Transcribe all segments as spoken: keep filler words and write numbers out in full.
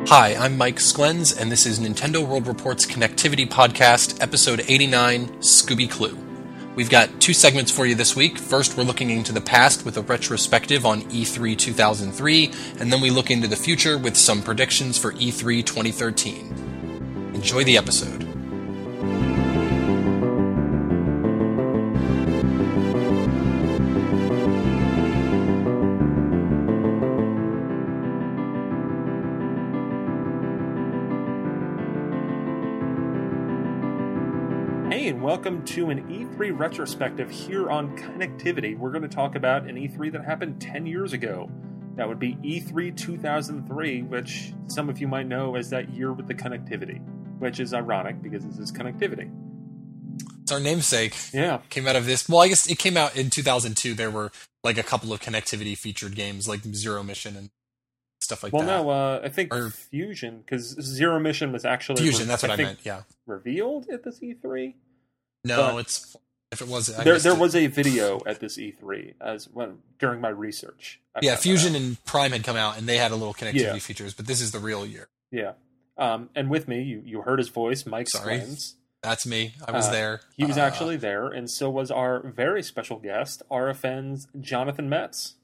Hi, I'm Mike Sklens, and this is Nintendo World Report's Connectivity Podcast, Episode eighty-nine, Scooby Clue. We've got two segments for you this week. First, we're looking into the past with a retrospective on E three two thousand three, and then we look into the future with some predictions for E three twenty thirteen. Enjoy the episode. Welcome to an E three retrospective here on Connectivity. We're going to talk about an E three that happened ten years ago. That would be E three two thousand three, which some of you might know as that year with the connectivity, which is ironic because this is Connectivity. It's our namesake. Yeah. Came out of this. Well, I guess it came out in two thousand two. There were like a couple of Connectivity featured games like Zero Mission and stuff like well, that. Well, no, uh, I think or, Fusion, because Zero Mission was actually... Fusion, re- that's what I, I meant, yeah. Revealed at this E three? No, but it's if it was. I there there it. was a video at this E three as when during my research. I yeah, Fusion and Prime had come out, and they had a little connectivity yeah. features, but this is the real year. Yeah, um, and with me, you, you heard his voice, Mike Sorry, Sklens. That's me. I was uh, there. He was uh, actually there, and so was our very special guest, R F N's Jonathan Metz.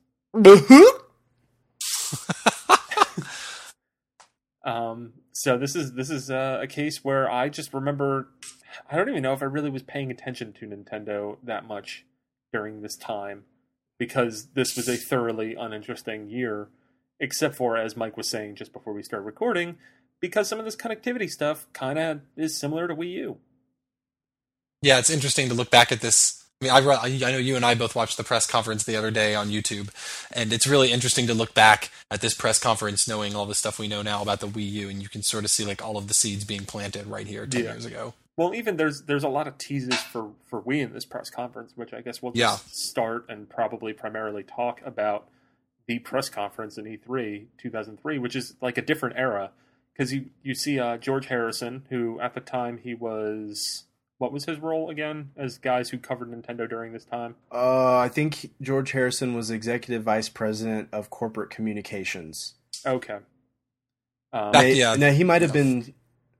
um, so this is this is uh, a case where I just remember. I don't even know if I really was paying attention to Nintendo that much during this time, because this was a thoroughly uninteresting year, except for, as Mike was saying just before we started recording, because some of this connectivity stuff kind of is similar to Wii U. Yeah, it's interesting to look back at this. I mean, I, I know you and I both watched the press conference the other day on YouTube, and it's really interesting to look back at this press conference knowing all the stuff we know now about the Wii U, and you can sort of see like all of the seeds being planted right here ten yeah. years ago. Well, even there's there's a lot of teases for, for Wii in this press conference, which I guess we'll just yeah. start and probably primarily talk about the press conference in E three two thousand three, which is like a different era, because you, you see uh, George Harrison, who at the time he was... What was his role again as guys who covered Nintendo during this time? Uh, I think George Harrison was Executive Vice President of Corporate Communications. Okay. Um, Back, yeah. Now, he might have been...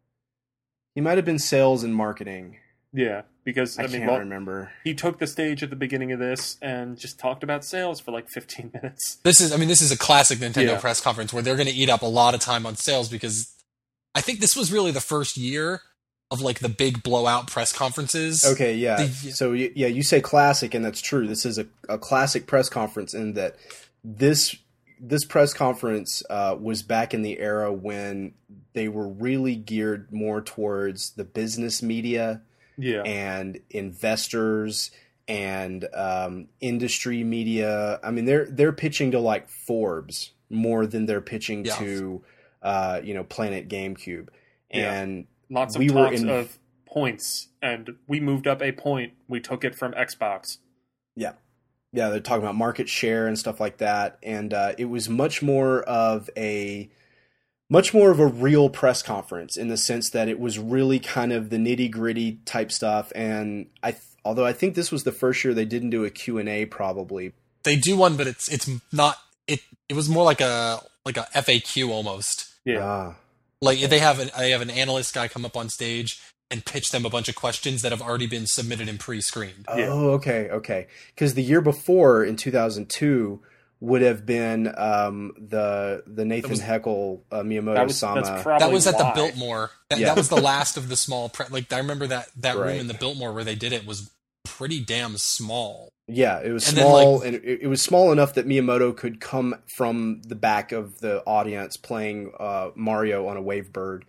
He might have been sales and marketing. Yeah, because I, I mean, can't well, remember. He took the stage at the beginning of this and just talked about sales for like fifteen minutes. This is, I mean, this is a classic Nintendo yeah. press conference where they're going to eat up a lot of time on sales, because I think this was really the first year of like the big blowout press conferences. Okay, yeah. The, so yeah, you say classic, and that's true. This is a, a classic press conference in that this this press conference uh, was back in the era when they were really geared more towards the business media yeah. and investors and um, industry media. I mean, they're they're pitching to like Forbes more than they're pitching yeah. to uh, you know Planet GameCube. And yeah. lots of we talks were in, of points, and we moved up a point. We took it from Xbox. Yeah. Yeah, they're talking about market share and stuff like that. And uh, it was much more of a much more of a real press conference in the sense that it was really kind of the nitty-gritty type stuff. And I, although I think this was the first year they didn't do a Q and A, probably. They do one, but it's it's not it. It was more like a like a F A Q almost. Yeah. Ah, like okay. they have an they have an analyst guy come up on stage and pitch them a bunch of questions that have already been submitted and pre-screened. Oh, yeah. okay, okay. Because the year before, in two thousand two, would have been um, the the Nathan was, Heckel uh, Miyamoto that was, Sama. That's probably that was at why. the Biltmore. That, Yeah. that was the last of the small. Pre- like I remember that that Right. room in the Biltmore where they did it was pretty damn small. Yeah, it was And then, small, like- and it, it was small enough that Miyamoto could come from the back of the audience playing uh, Mario on a Wavebird,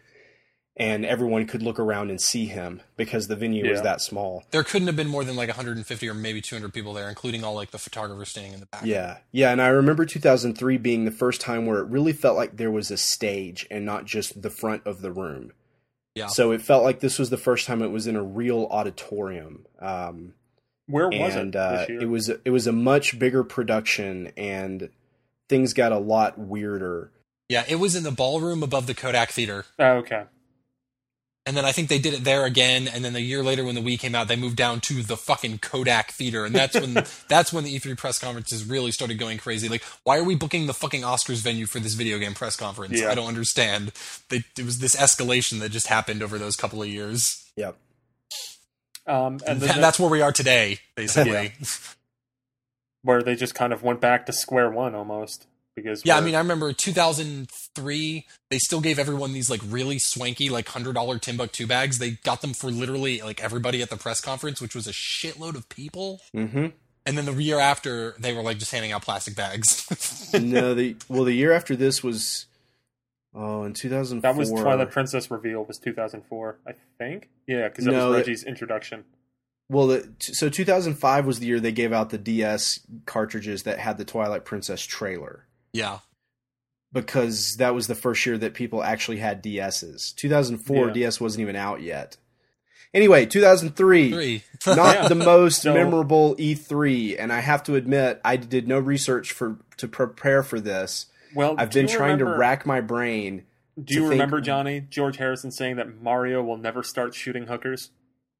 and everyone could look around and see him because the venue was Yeah. that small. There couldn't have been more than like one hundred fifty or maybe two hundred people there, including all like the photographers staying in the back. Yeah, yeah, and I remember two thousand three being the first time where it really felt like there was a stage and not just the front of the room. Yeah. So it felt like this was the first time it was in a real auditorium. Um, Where was and it uh, this year? it was it was a much bigger production, and things got a lot weirder. Yeah, it was in the ballroom above the Kodak Theater. Oh, okay. And then I think they did it there again, and then a year later when the Wii came out, they moved down to the fucking Kodak Theater, and that's when that's when the E three press conferences really started going crazy. Like, why are we booking the fucking Oscars venue for this video game press conference? Yeah. I don't understand. They, it was this escalation that just happened over those couple of years. Yep. Um, and And then that's where we are today, basically. Yeah. Where they just kind of went back to square one almost. Because Yeah, I we're- mean, I remember two thousand three, they still gave everyone these, like, really swanky, like, one hundred dollars Timbuktu bags. They got them for literally, like, everybody at the press conference, which was a shitload of people. Mm-hmm. And then the year after, they were, like, just handing out plastic bags. No, the well, the year after this was oh, in two thousand four. that was Twilight Princess reveal was two thousand four, I think. Yeah, because that No, was that- Reggie's introduction. Well, the, so two thousand five was the year they gave out the D S cartridges that had the Twilight Princess trailer. Yeah. Because that was the first year that people actually had D S's. two thousand four, Yeah. D S wasn't even out yet. Anyway, two thousand three, Three. not Yeah. the most So- memorable E three, and I have to admit, I did no research for to prepare for this. Well, I've do been you trying remember, to rack my brain. Do you to think- remember, Johnny, George Harrison saying that Mario will never start shooting hookers?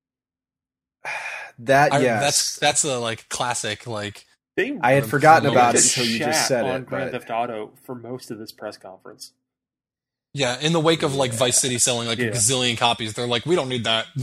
That, I, yes. That's that's a, like, classic, like... They I had Um, forgotten really about it just until you just shat said on it. Grand But Theft Auto for most of this press conference. Yeah, in the wake of, like, Vice City selling, like, Yeah. a gazillion copies, they're like, we don't need that.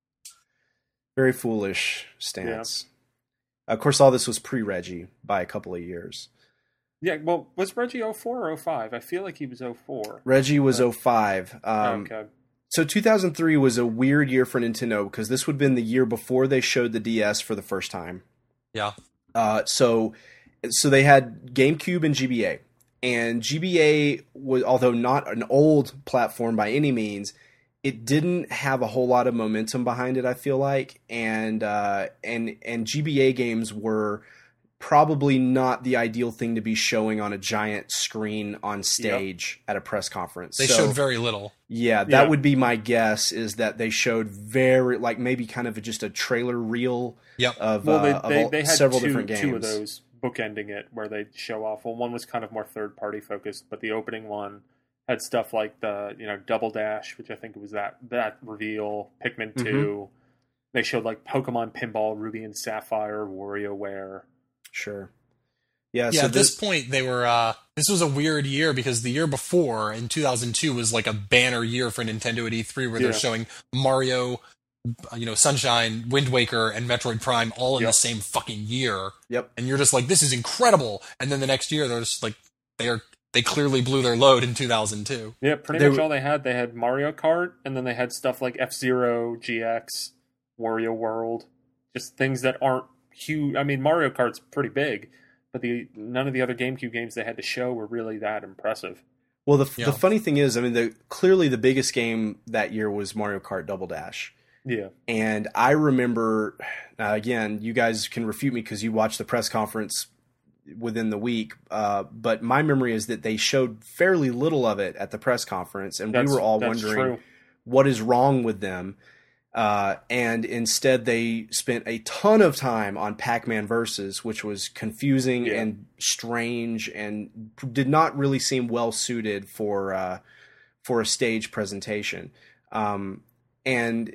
very foolish stance. Of course, all this was pre-Reggie by a couple of years. Yeah, well, was Reggie oh four or oh five? I feel like he was oh four. Reggie was Uh, oh five. Um, okay. So two thousand three was a weird year for Nintendo because this would have been the year before they showed the D S for the first time. Yeah. Uh, so, so they had GameCube and G B A, and G B A was, although not an old platform by any means, it didn't have a whole lot of momentum behind it. I feel like, and uh, and and G B A games were probably not the ideal thing to be showing on a giant screen on stage at a press conference. They So- showed very little. yeah, that Yeah. would be my guess, is that they showed very, like, maybe kind of just a trailer reel Yep. of, Well, uh, they, of they, all- they had several two, different games. two of those bookending it where they show off. Well, one was kind of more third party focused, but the opening one had stuff like the, you know, Double Dash, which I think it was that that reveal, Pikmin Mm-hmm. two. They showed like Pokemon Pinball, Ruby and Sapphire, WarioWare. Sure. Yeah, Yeah, so at this this, point, they were. Uh, this was a weird year because the year before, in two thousand two, was like a banner year for Nintendo at E three, where Yeah. they're showing Mario, uh, you know, Sunshine, Wind Waker, and Metroid Prime all in Yep. the same fucking year, yep. and you're just like, this is incredible. And then the next year, they're just like, they are they clearly blew their load in two thousand two. Yeah, pretty They much were- all they had. They had Mario Kart, and then they had stuff like F-Zero, G X, Wario World, just things that aren't huge. I mean, Mario Kart's pretty big, but the none of the other GameCube games they had to show were really that impressive. Well, the, Yeah. the funny thing is, I mean, the clearly the biggest game that year was Mario Kart Double Dash. Yeah, And I remember, now again, you guys can refute me because you watched the press conference within the week, uh, but my memory is that they showed fairly little of it at the press conference, and that's, we were all that's wondering true. what is wrong with them. Uh, and instead, they spent a ton of time on Pac-Man Versus, which was confusing Yeah. and strange, and did not really seem well suited for uh, for a stage presentation. Um, and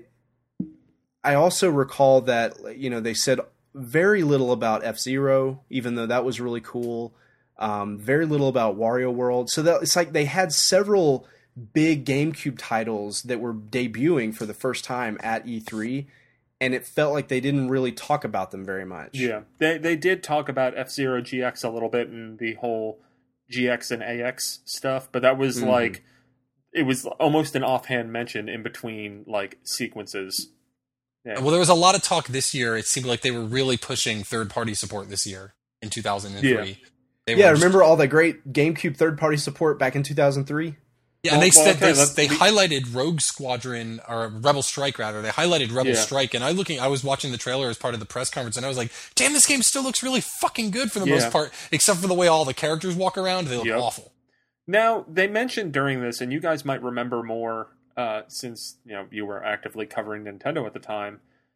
I also recall that, you know, they said very little about F-Zero, even though that was really cool. Um, very little about Wario World. So that it's like they had several big GameCube titles that were debuting for the first time at E three, and it felt like they didn't really talk about them very much. Yeah, they they did talk about F-Zero G X a little bit and the whole G X and A X stuff, but that was Mhm. like it was almost an offhand mention in between like sequences. Yeah. Well, there was a lot of talk this year. It seemed like they were really pushing third-party support this year in two thousand three. Yeah. They Yeah, were just- remember all that great GameCube third-party support back in two thousand three? Yeah, and Well- they well, said okay, they, let's- they we- highlighted Rogue Squadron or Rebel Strike rather. They highlighted Rebel Yeah. Strike, and I looking, I was watching the trailer as part of the press conference, and I was like, "Damn, this game still looks really fucking good for the Yeah. most part, except for the way all the characters walk around. They look Yep. awful." Now, they mentioned during this, and you guys might remember more uh, since you know you were actively covering Nintendo at the time.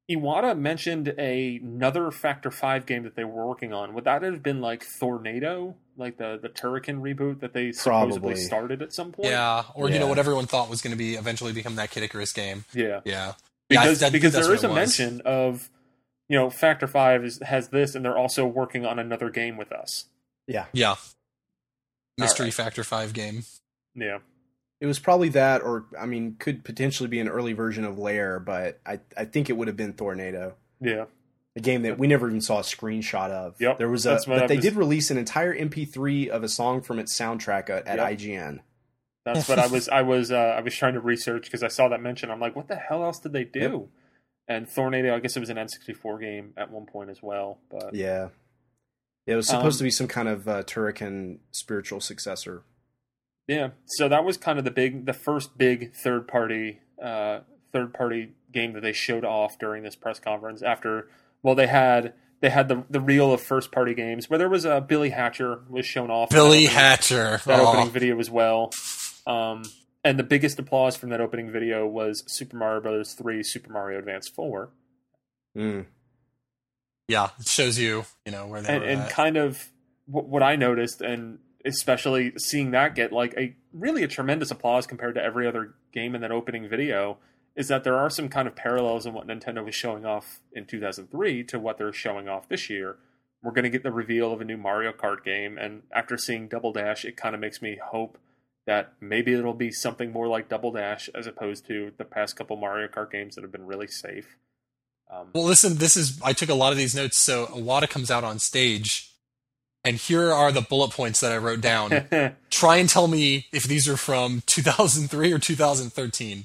Iwata mentioned a, another Factor Five game that they were working on. Would that have been like Tornado, like the the Turrican reboot that they supposedly Probably. started at some point? Yeah, or Yeah. you know what everyone thought was going to be eventually become that Kid Icarus game. Yeah. Yeah, Because yeah, I- that- because that's there what is a it was. mention of, you know, Factor Five is, has this, and they're also working on another game with us. Yeah. Yeah, Mystery right. Factor Five game. Yeah. It was probably that, or, I mean, could potentially be an early version of Lair, but I, I think it would have been Tornado. Yeah. A game that we never even saw a screenshot of. Yep, There was a, that's what but I they was- did release an entire M P three of a song from its soundtrack at, at Yep. I G N. That's what I was I was uh, I was trying to research because I saw that mention. I'm like, what the hell else did they do? Yep. And Tornado, I guess it was an N sixty-four game at one point as well. But Yeah. It was supposed Um, to be some kind of uh, Turrican spiritual successor. yeah, so that was kind of the big, the first big third party, uh, third party game that they showed off during this press conference. After, well, they had they had the the reel of first party games where there was a uh, Billy Hatcher was shown off. Billy that opening, Hatcher. that Aw. opening video as well. Um, and the biggest applause from that opening video was Super Mario Brothers three, Super Mario Advance four. Mm. Yeah, it shows you, you know, where they and, were and at. kind of what, what I noticed, and especially seeing that get like a really a tremendous applause compared to every other game in that opening video, is that there are some kind of parallels in what Nintendo was showing off in two thousand three to what they're showing off this year. We're going to get the reveal of a new Mario Kart game, and after seeing Double Dash, it kind of makes me hope that maybe it'll be something more like Double Dash as opposed to the past couple Mario Kart games that have been really safe. Um, Well, listen, this is, I took a lot of these notes, so Iwata comes out on stage, and here are the bullet points that I wrote down. Try and tell me if these are from two thousand three or two thousand thirteen.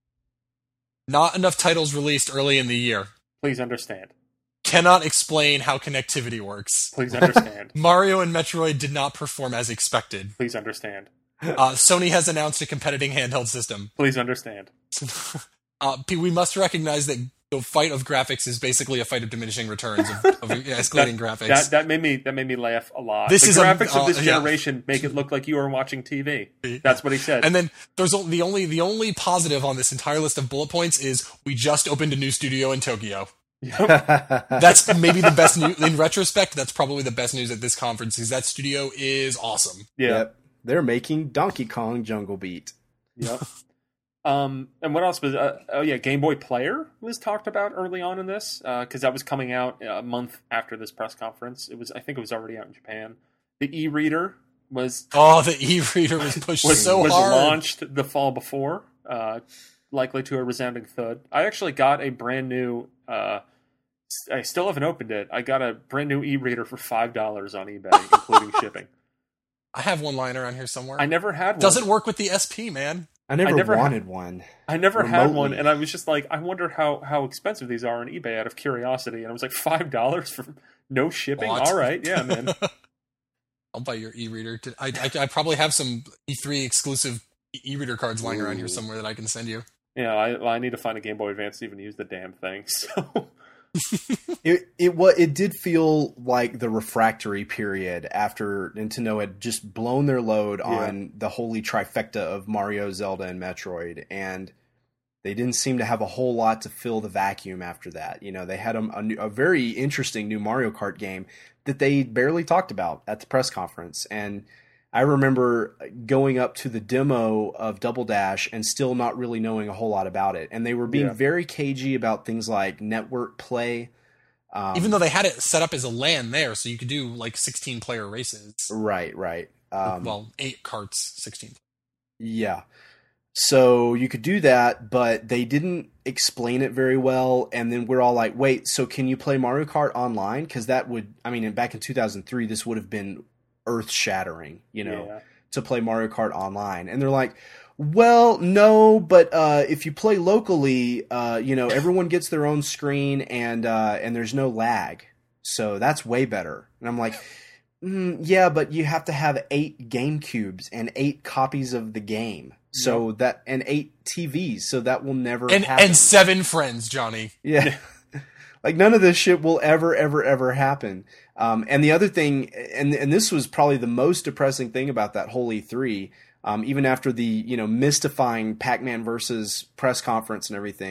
Not enough titles released early in the year. please understand. Cannot explain how connectivity works. Please understand. Mario and Metroid did not perform as expected. Please understand. Uh, Sony has announced a competing handheld system. Please understand. Uh, P- we must recognize that the fight of graphics is basically a fight of diminishing returns of, of escalating graphics. That that made me that made me laugh a lot. This the is a- graphics uh, of this yeah. generation make it look like you are watching T V. That's what he said. And then there's o- the only the only positive on this entire list of bullet points is we just opened a new studio in Tokyo. That's maybe the best news in retrospect. That's probably the best news at this conference. Is that studio is awesome. yeah. Yep. They're making Donkey Kong Jungle Beat. Yep. Um, and what else was? Uh, oh yeah, Game Boy Player was talked about early on in this because that was coming out a month after this press conference. It was, I think, it was already out in Japan. The e-reader was Oh, the e-reader was pushed was, so was hard. launched the fall before, uh, likely to a resounding thud. I actually got a brand new. Uh, s- I still haven't opened it. I got a brand new e-reader for five dollars on eBay, including shipping. I have one lying around here somewhere. I never had one. Doesn't work with the S P, man. I never, I never wanted one. I never had remotely. one, and I was just like, I wonder how, how expensive these are on eBay out of curiosity. And I was like, five dollars for no shipping. What? All right, yeah, man. I'll buy your e-reader. To, I, I I probably have some E three exclusive e-reader cards lying around here Ooh. somewhere that I can send you. Yeah, I, well, I need to find a Game Boy Advance to even use the damn thing. So It it what it did feel like the refractory period after Nintendo had just blown their load Yeah. on the holy trifecta of Mario, Zelda, and Metroid, and they didn't seem to have a whole lot to fill the vacuum after that. You know, they had a, a, new, a very interesting new Mario Kart game that they barely talked about at the press conference, and I remember going up to the demo of Double Dash and still not really knowing a whole lot about it. And they were being Yeah. very cagey about things like network play. Um, Even though they had it set up as a LAN there, so you could do like sixteen player races. Right, right. Um, well, eight carts, sixteen. yeah. So you could do that, but they didn't explain it very well. And then we're all like, wait, so can you play Mario Kart online? Because that would, I mean, back in two thousand three, this would have been earth shattering, you know, yeah. to play Mario Kart online. And they're like, well, no, but uh, if you play locally, uh, you know, everyone gets their own screen and uh, and there's no lag. So that's way better. And I'm like, mm, yeah, but you have to have eight GameCubes and eight copies of the game. So Yep. that and eight T Vs. So that will never And happen. and seven friends, Johnny. Yeah. Like none of this shit will ever, ever, ever happen. Um, and the other thing, and and this was probably the most depressing thing about that whole E three, um, even after the you know mystifying Pac-Man versus press conference and everything,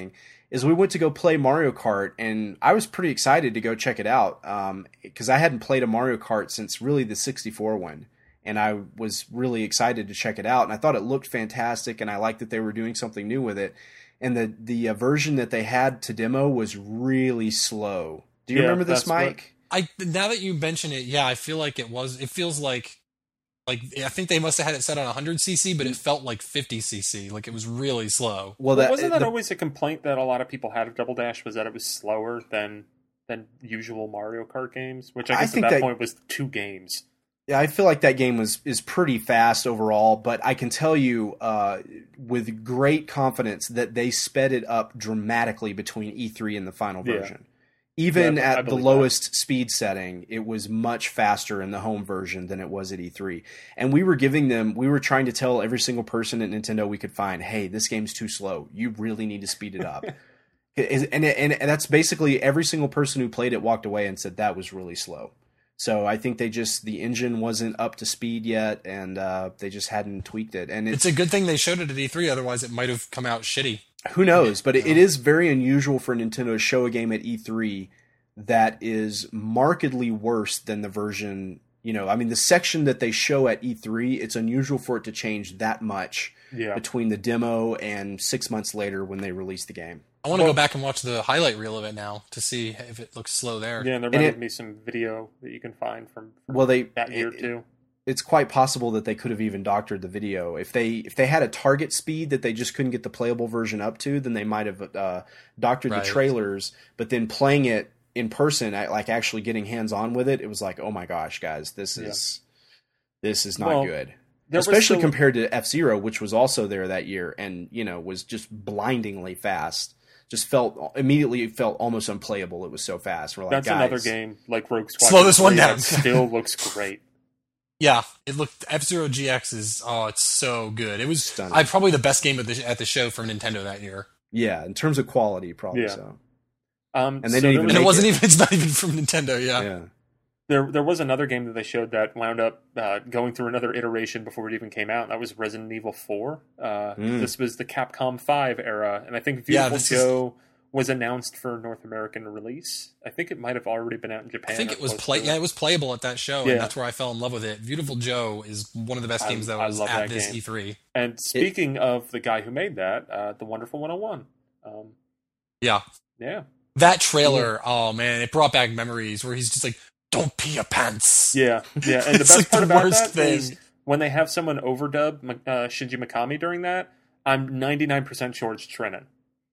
is we went to go play Mario Kart, and I was pretty excited to go check it out because um, I hadn't played a Mario Kart since really the sixty-four one, and I was really excited to check it out, and I thought it looked fantastic, and I liked that they were doing something new with it, and the the uh, version that they had to demo was really slow. Do you Yeah, remember this, that's what- Mike? I now that you mention it, yeah, I feel like it was. It feels like, like I think they must have had it set on one hundred c c, but it felt like fifty c c. Like it was really slow. Well, Well, wasn't that the- always a complaint that a lot of people had of Double Dash, was that it was slower than than usual Mario Kart games, which I I guess at think that, that- point was two games. Yeah, I feel like that game was is pretty fast overall, but I can tell you uh, with great confidence that they sped it up dramatically between E three and the final Yeah. version. Even Yeah, I at the believe lowest speed setting, it was much faster in the home version than it was at E three. And we were giving them, we were trying to tell every single person at Nintendo we could find, hey, this game's too slow. You really need to speed it up. and, and, and that's basically every single person who played it walked away and said that was really slow. So I think they just, the engine wasn't up to speed yet, and uh, they just hadn't tweaked it. And It's a good thing they showed it at E three, otherwise it might have come out shitty. who knows? But it, it is very unusual for Nintendo to show a game at E three that is markedly worse than the version. You know, I mean, the section that they show at E three, it's unusual for it to change that much Yeah. between the demo and six months later when they release the game. I want to Well- go back and watch the highlight reel of it now to see if it looks slow there. Yeah, and there And might it- be some video that you can find from, from Well, they that year it- too. it's quite possible that they could have even doctored the video. If they if they had a target speed that they just couldn't get the playable version up to, then they might have uh, doctored Right. the trailers. But then playing it in person, I- like actually getting hands on with it, it was like, oh my gosh, guys, this is this is not Well, good. There was Especially still- compared to F-Zero, which was also there that year, and you know was just blindingly fast. Just felt immediately it felt almost unplayable. It was so fast. We're like, That's guys, another game like Rogue Squadron. Slow this one three down. that still looks great. Yeah, it looked F-Zero G X is oh, it's so good. It was Stunning. I probably the best game at the at the show from Nintendo that year, Yeah, in terms of quality, probably Yeah. so. Um, And they so didn't there even was and it make wasn't it. even it's not even from Nintendo. Yeah, Yeah. There, there was another game that they showed that wound up uh, going through another iteration before it even came out. And that was Resident Evil four. Uh, Mm. This was the Capcom five era, and I think Yeah, Beautiful this is- Joe was announced for North American release. I think it might have already been out in Japan. I think or it was close play. to Yeah, it was playable at that show, Yeah. and that's where I fell in love with it. Beautiful Joe is one of the best I- games that I was love at that this game. E three. And speaking of the guy who made that, uh, the Wonderful one oh one. Um, Yeah, yeah, that trailer. Oh man, it brought back memories where he's just like, "Don't pee your pants." yeah, yeah. And the It's best like part the about worst that is thing. when they have someone overdub uh, Shinji Mikami during that. I'm ninety-nine percent sure it's Trenin.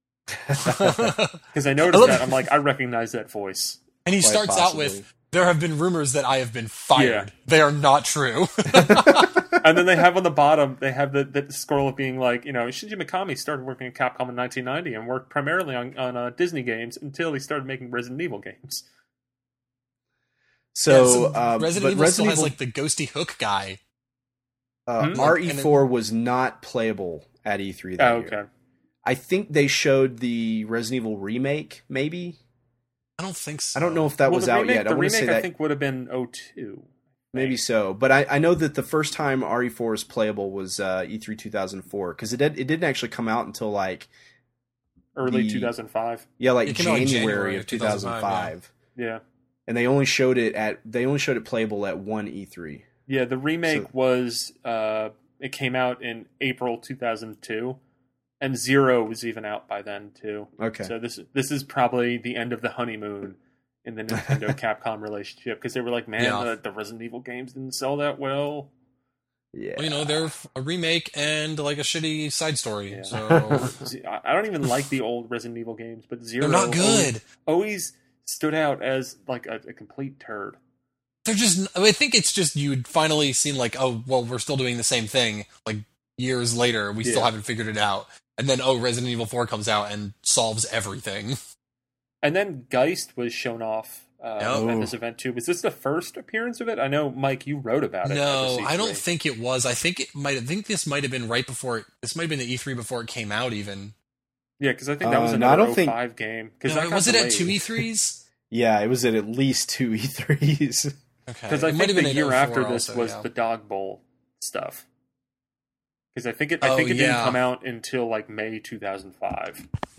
Because I noticed I love- that. I'm like, I recognize that voice. And he Quite starts out possibly. with, "There have been rumors that I have been fired. Yeah. They are not true." And then they have on the bottom, they have the, the scroll of being like, you know, Shinji Mikami started working at Capcom in nineteen ninety and worked primarily on, on uh, Disney games until he started making Resident Evil games. So, Yeah, so uh, Resident but Evil Resident still has Evil, like the ghosty hook guy. uh, Hmm? R E four was not playable at E three that Oh, year. okay. I think they showed the Resident Evil remake, maybe. I don't think so. I don't know if that well, was the out remake, yet. I the want to remake, say I that think, would have been oh two. maybe so, but I, I know that the first time R E four was playable was uh, E three two thousand four because it did, it didn't actually come out until like Early The- two thousand five. yeah like It came out in January, January of of two thousand five, Yeah. and they only showed it at they only showed it playable at one E three. Yeah, the remake So- was, uh, it came out in April two thousand two, and Zero was even out by then, too. Okay, So this this is probably the end of the honeymoon in the Nintendo Capcom relationship, because they were like, man, Yeah. the, the Resident Evil games didn't sell that well. yeah, Well, you know, they're a remake and like a shitty side story. Yeah. So Z- I I don't even like the old Resident Evil games, but Zero they're not always, good. always stood out as like a, a complete turd. They're just. I think it's just you'd finally seen like, oh, well, we're still doing the same thing. Like years later, we still Yeah. haven't figured it out. And then, oh, Resident Evil four comes out and solves everything. And then Geist was shown off uh, Yep. at this event too. Was this the first appearance of it? I know, Mike, you wrote about it. at No, this I don't E three. think it was. I think it might. I think this might have been right before. It, this might have been the E three before it came out. Even Yeah, because I think that was Uh, no, I another don't think- oh five game. Because no, was it at two E threes? yeah, it was at at least two E threes. Okay, Because I It might think have the been year in after oh four this also, was yeah. the Dog Bowl stuff. Because I think it, I Oh, think it didn't yeah. come out until like May two thousand five.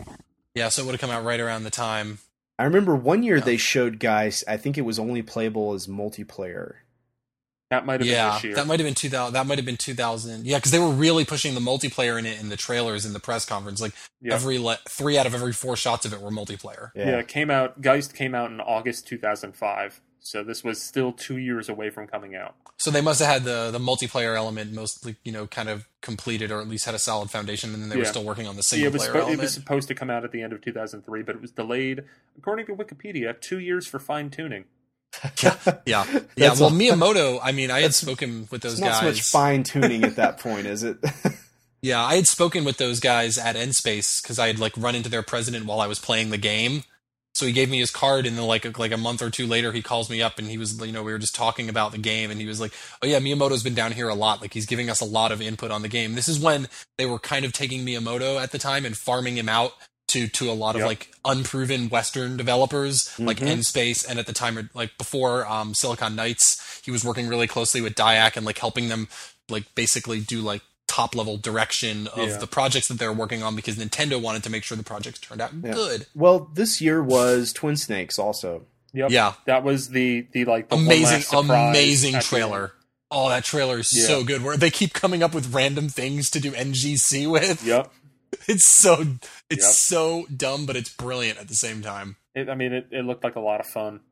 Yeah, so it would have come out right around the time. I remember one year Yeah. they showed guys. I think it was only playable as multiplayer. That might have been Yeah, this year. that might have been two thousand. That might have been two thousand. Yeah, because they were really pushing the multiplayer in it in the trailers in the press conference. Like Yeah. every le- three out of every four shots of it were multiplayer. Yeah, it came out. Geist came out in August two thousand five, so this was still two years away from coming out. So they must have had the the multiplayer element mostly, you know, kind of completed, or at least had a solid foundation, and then they were Yeah. still working on the Yeah, single it was, player spo- it element. was supposed to come out at the end of two thousand three, but it was delayed, according to Wikipedia, two years for fine tuning. yeah, yeah. That's Well, all- Miyamoto. I mean, I had spoken with those It's not guys. so much fine tuning at that point, is it? Yeah, I had spoken with those guys at N-Space because I had like run into their president while I was playing the game. So he gave me his card, and then like like a month or two later, he calls me up, and he was, you know, we were just talking about the game, and he was like, "Oh yeah, Miyamoto's been down here a lot. Like he's giving us a lot of input on the game." This is when they were kind of taking Miyamoto at the time and farming him out to to a lot of Yep. like unproven Western developers like Mhm. N-Space, and at the time, like before um, Silicon Knights, he was working really closely with Diac and like helping them like basically do like top level direction of Yeah. the projects that they were working on, because Nintendo wanted to make sure the projects turned out Yeah. good. Well, this year was Twin Snakes also. Yep. Yeah. That was the, the like, the one Amazing, last surprise amazing at the trailer. end. Oh, that trailer is Yeah. so good. Where they keep coming up with random things to do N G C with. Yep. It's so it's Yep. so dumb, but it's brilliant at the same time. It, I mean, it, it looked like a lot of fun.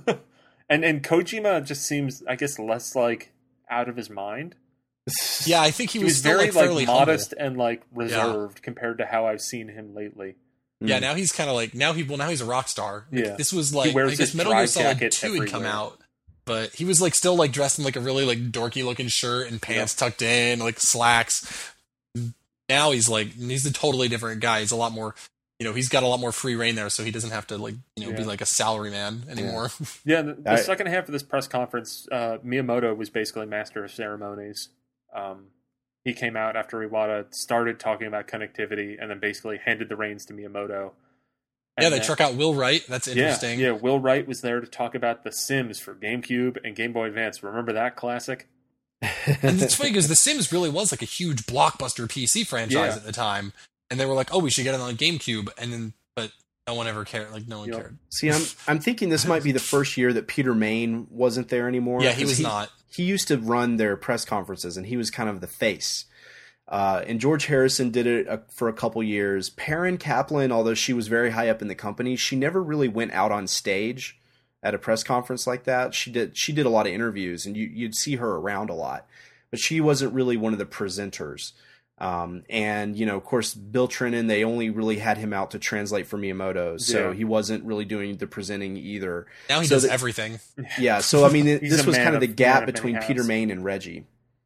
and and Kojima just seems, I guess, less like out of his mind. Yeah, I think he, He was, was still very like fairly like modest humble. and like reserved compared to how I've seen him lately. Yeah, Mm. now he's kind of like now he well now he's a rock star. Like, Yeah. this was like wears I guess his Metal Gear dry Solid jacket two had come everywhere. out, but he was like still like dressed in like a really like dorky looking shirt and pants tucked in, like slacks. Now he's like he's a totally different guy. He's a lot more, you know, he's got a lot more free reign there, so he doesn't have to like you know be Yeah. like a salary man anymore. Yeah, the, the I- second half of this press conference, uh, Miyamoto was basically master of ceremonies. Um, he came out after Iwata started talking about connectivity, and then basically handed the reins to Miyamoto. yeah, And they then- truck out Will Wright. That's interesting. Yeah, yeah, Will Wright was there to talk about The Sims for GameCube and Game Boy Advance. Remember that classic? And it's funny because The Sims really was like a huge blockbuster P C franchise Yeah. at the time, and they were like, "Oh, we should get it on GameCube," and then but no one ever cared. Like no one Yep. cared. See, I'm I'm thinking this might be the first year that Peter Main wasn't there anymore. Yeah, he 'cause was not. He used to run their press conferences, and he was kind of the face. Uh, and George Harrison did it uh, for a couple years. Perrin Kaplan, although she was very high up in the company, she never really went out on stage at a press conference like that. She did she did a lot of interviews, and you, you'd see her around a lot, but she wasn't really one of the presenters. Um, and you know, of course, Bill Trinen, they only really had him out to translate for Miyamoto, so Yeah. he wasn't really doing the presenting either. Now he So does that- everything. Yeah, so I mean, it- He's this a was man kind of the of- gap man of many between hats. Peter Main and Reggie.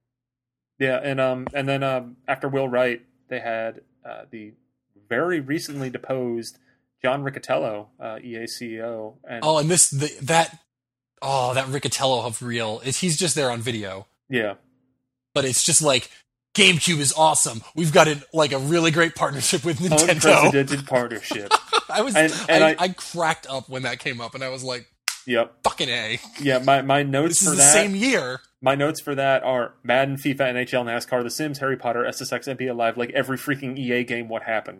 Yeah, and um, and then um, after Will Wright, they had uh, the very recently deposed John Riccatello, uh, E A C E O, and Oh, and this the, that oh that Riccatello of reel is he's just there on video, yeah, but it's just like GameCube is awesome. We've got it like a really great partnership with Nintendo. unprecedented partnership. I was And- and I, I- I cracked up when that came up, and I was like, Yep. "Fucking A!" Yeah, my my notes This for is the that. same year. My notes for that are Madden, FIFA, N H L, NASCAR, The Sims, Harry Potter, S S X, N B A Live, like every freaking E A game. What happened?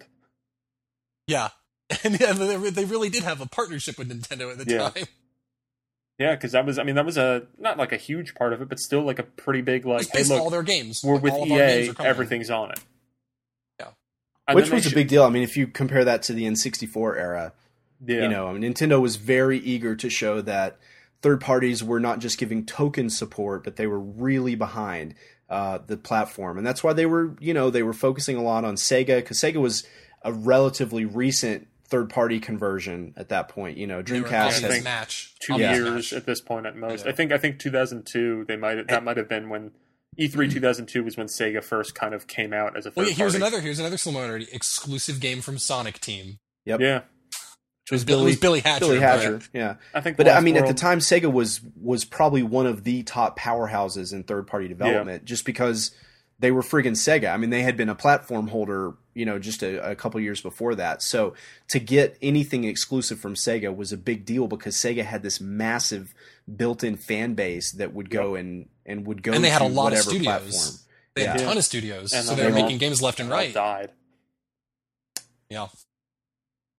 Yeah, and yeah, they they really did have a partnership with Nintendo at the Yeah. time. Yeah, because that was, I mean, that was a not like a huge part of it, but still like a pretty big It's like. Hey, based on all look, their games. we're Like, with all of E our games A, are coming. everything's on it. Yeah. And Which then they was a sh- big deal. I mean, if you compare that to the N sixty-four era, Yeah. you know, I mean, Nintendo was very eager to show that third parties were not just giving token support, but they were really behind uh, the platform. And that's why they were, you know, they were focusing a lot on Sega, because Sega was a relatively recent third-party conversion at that point. You know, They were Dreamcast obvious has think match. two Obvious years match. at this point at most. Yeah. I think I think two thousand two. They might that might have been when E three two thousand two was when Sega first kind of came out as a third Well, yeah, here's party. another here's another similarity. Exclusive game from Sonic Team. Yep. Yeah, It was Billy, it was Billy Hatcher. Billy but- Hatcher, yeah. I think. But Lost I mean, at the World- time, Sega was was probably one of the top powerhouses in third party development, just because they were friggin' Sega. I mean, they had been a platform holder, you know, just a, a couple years before that. So to get anything exclusive from Sega was a big deal, because Sega had this massive built-in fan base that would go and and would go And they had to a lot of whatever studios. platform. They had Yeah. a ton of studios, And so then they were they all- making games left and all right. died. Yeah.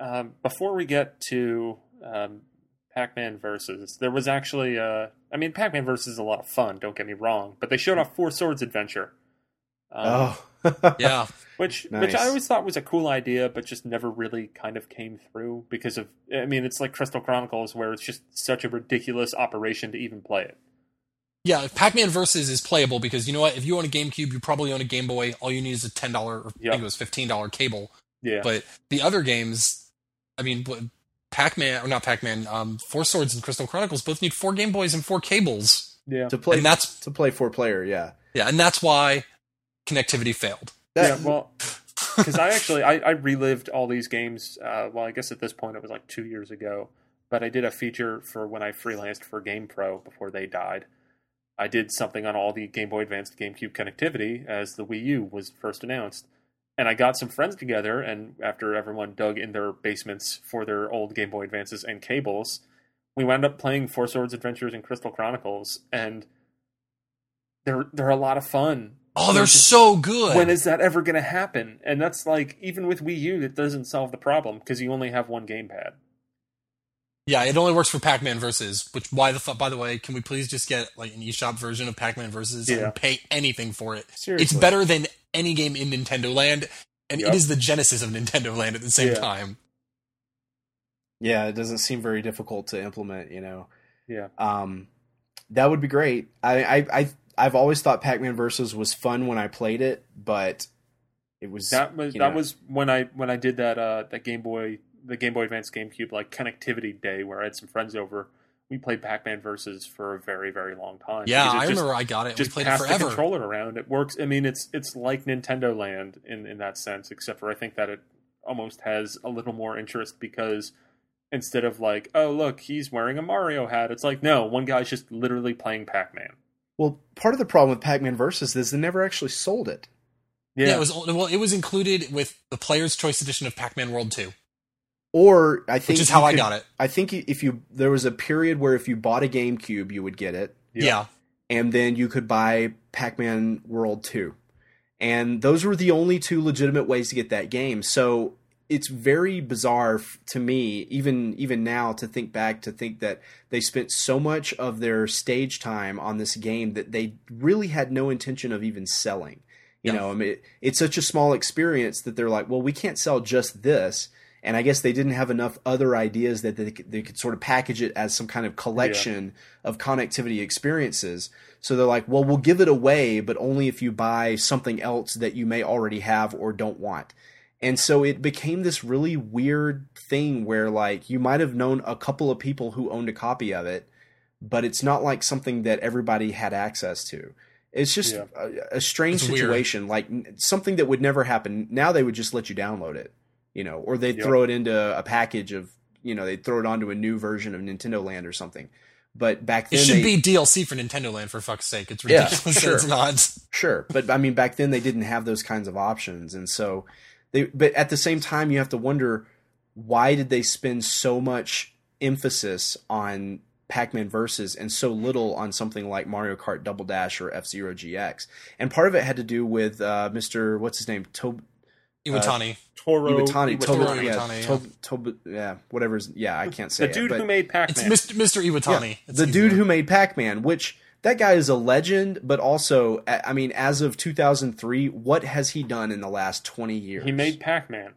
um, before we get to um, Pac-Man Versus, there was actually, uh, I mean, Pac-Man Versus is a lot of fun, don't get me wrong, but they showed off Four Swords Adventure. Um, oh, Yeah. Which Nice. which I always thought was a cool idea, but just never really kind of came through because of, I mean, it's like Crystal Chronicles where it's just such a ridiculous operation to even play it. Yeah, Pac-Man Versus is playable because, you know what, if you own a GameCube, you probably own a Game Boy, all you need is a ten dollars, or I Yep. think it was fifteen dollars cable. Yeah. But the other games, I mean, what- Pac-Man, or not Pac-Man, um, Four Swords and Crystal Chronicles both need four Game Boys and four cables. yeah. to play And that's, to play four player, yeah. yeah, and that's why connectivity failed. That, yeah, well, because I actually I, I relived all these games. Uh, well, I guess at this point it was like two years ago, but I did a feature for when I freelanced for GamePro before they died. I did something on all the Game Boy Advance to GameCube connectivity as the Wii U was first announced, and I got some friends together. And after everyone dug in their basements for their old Game Boy Advances and cables, we wound up playing Four Swords Adventures and Crystal Chronicles, and they're they're a lot of fun. Oh, they're just- so good. When is that ever going to happen? And that's like, even with Wii U, it doesn't solve the problem because you only have one gamepad. Yeah, it only works for Pac-Man Versus, which, why the fuck, by the way, can we please just get like an eShop version of Pac-Man Versus Yeah. and pay anything for it? seriously. It's better than any game in Nintendo Land, and Yep. it is the genesis of Nintendo Land at the same Yeah. time. Yeah, it doesn't seem very difficult to implement, you know. Yeah. Um, that would be great. I, I, I, I've always thought Pac-Man Versus was fun when I played it, but it was That was you that know, was when I when I did that uh that Game Boy the Game Boy Advance GameCube like connectivity day where I had some friends over. We played Pac-Man Versus for a very very long time. Yeah, Because it I just- remember I got it. Just we played it pass the forever. controller around. It works. I mean, it's it's like Nintendo Land in in that sense, except for I think that it almost has a little more interest because instead of like, oh look, he's wearing a Mario hat, it's like, no, one guy's just literally playing Pac-Man. Well, part of the problem with Pac-Man Versus is they never actually sold it. Yeah. Yeah, it was well. It was included with the Player's Choice Edition of Pac-Man World Two, Or I think which is you how I could- got it. I think if you there was a period where if you bought a GameCube, you would get it, Yeah. Yeah. and then you could buy Pac-Man World two. And those were the only two legitimate ways to get that game. So it's very bizarre f- to me, even even now, to think back to think that they spent so much of their stage time on this game that they really had no intention of even selling. You Yeah. know, I mean, it, it's such a small experience that they're like, well, we can't sell just this. And I guess they didn't have enough other ideas that they could, they could sort of package it as some kind of collection of connectivity experiences. So they're like, well, we'll give it away, but only if you buy something else that you may already have or don't want. And so it became this really weird thing where like you might have known a couple of people who owned a copy of it, but it's not like something that everybody had access to. It's just Yeah. a, a strange It's weird. situation, like n- something that would never happen. Now they would just let you download it, you know, or they'd Yep. throw it into a package of, you know, they'd throw it onto a new version of Nintendo Land or something. But back It then, should they, be D L C for Nintendo Land, for fuck's sake. It's Yeah, ridiculous sure. that it's not. Sure, but I mean, back then they didn't have those kinds of options, and so they. But at the same time, you have to wonder why did they spend so much emphasis on Pac-Man Versus and so little on something like Mario Kart Double Dash or F-Zero G X? And part of it had to do with uh, Mister What's his name, Tob Iwatani. Toro Iwatani, Iwatani. Tob, Iwatani, yeah, yeah. Tob, Tob, yeah, whatever's, yeah, I can't say The it, dude but- who made it's Pac-Man. Mister Mister Iwatani. It's the easier. dude who made Pac-Man, which that guy is a legend, but also, I I mean, as of two thousand three, what has he done in the last twenty years? He made Pac-Man.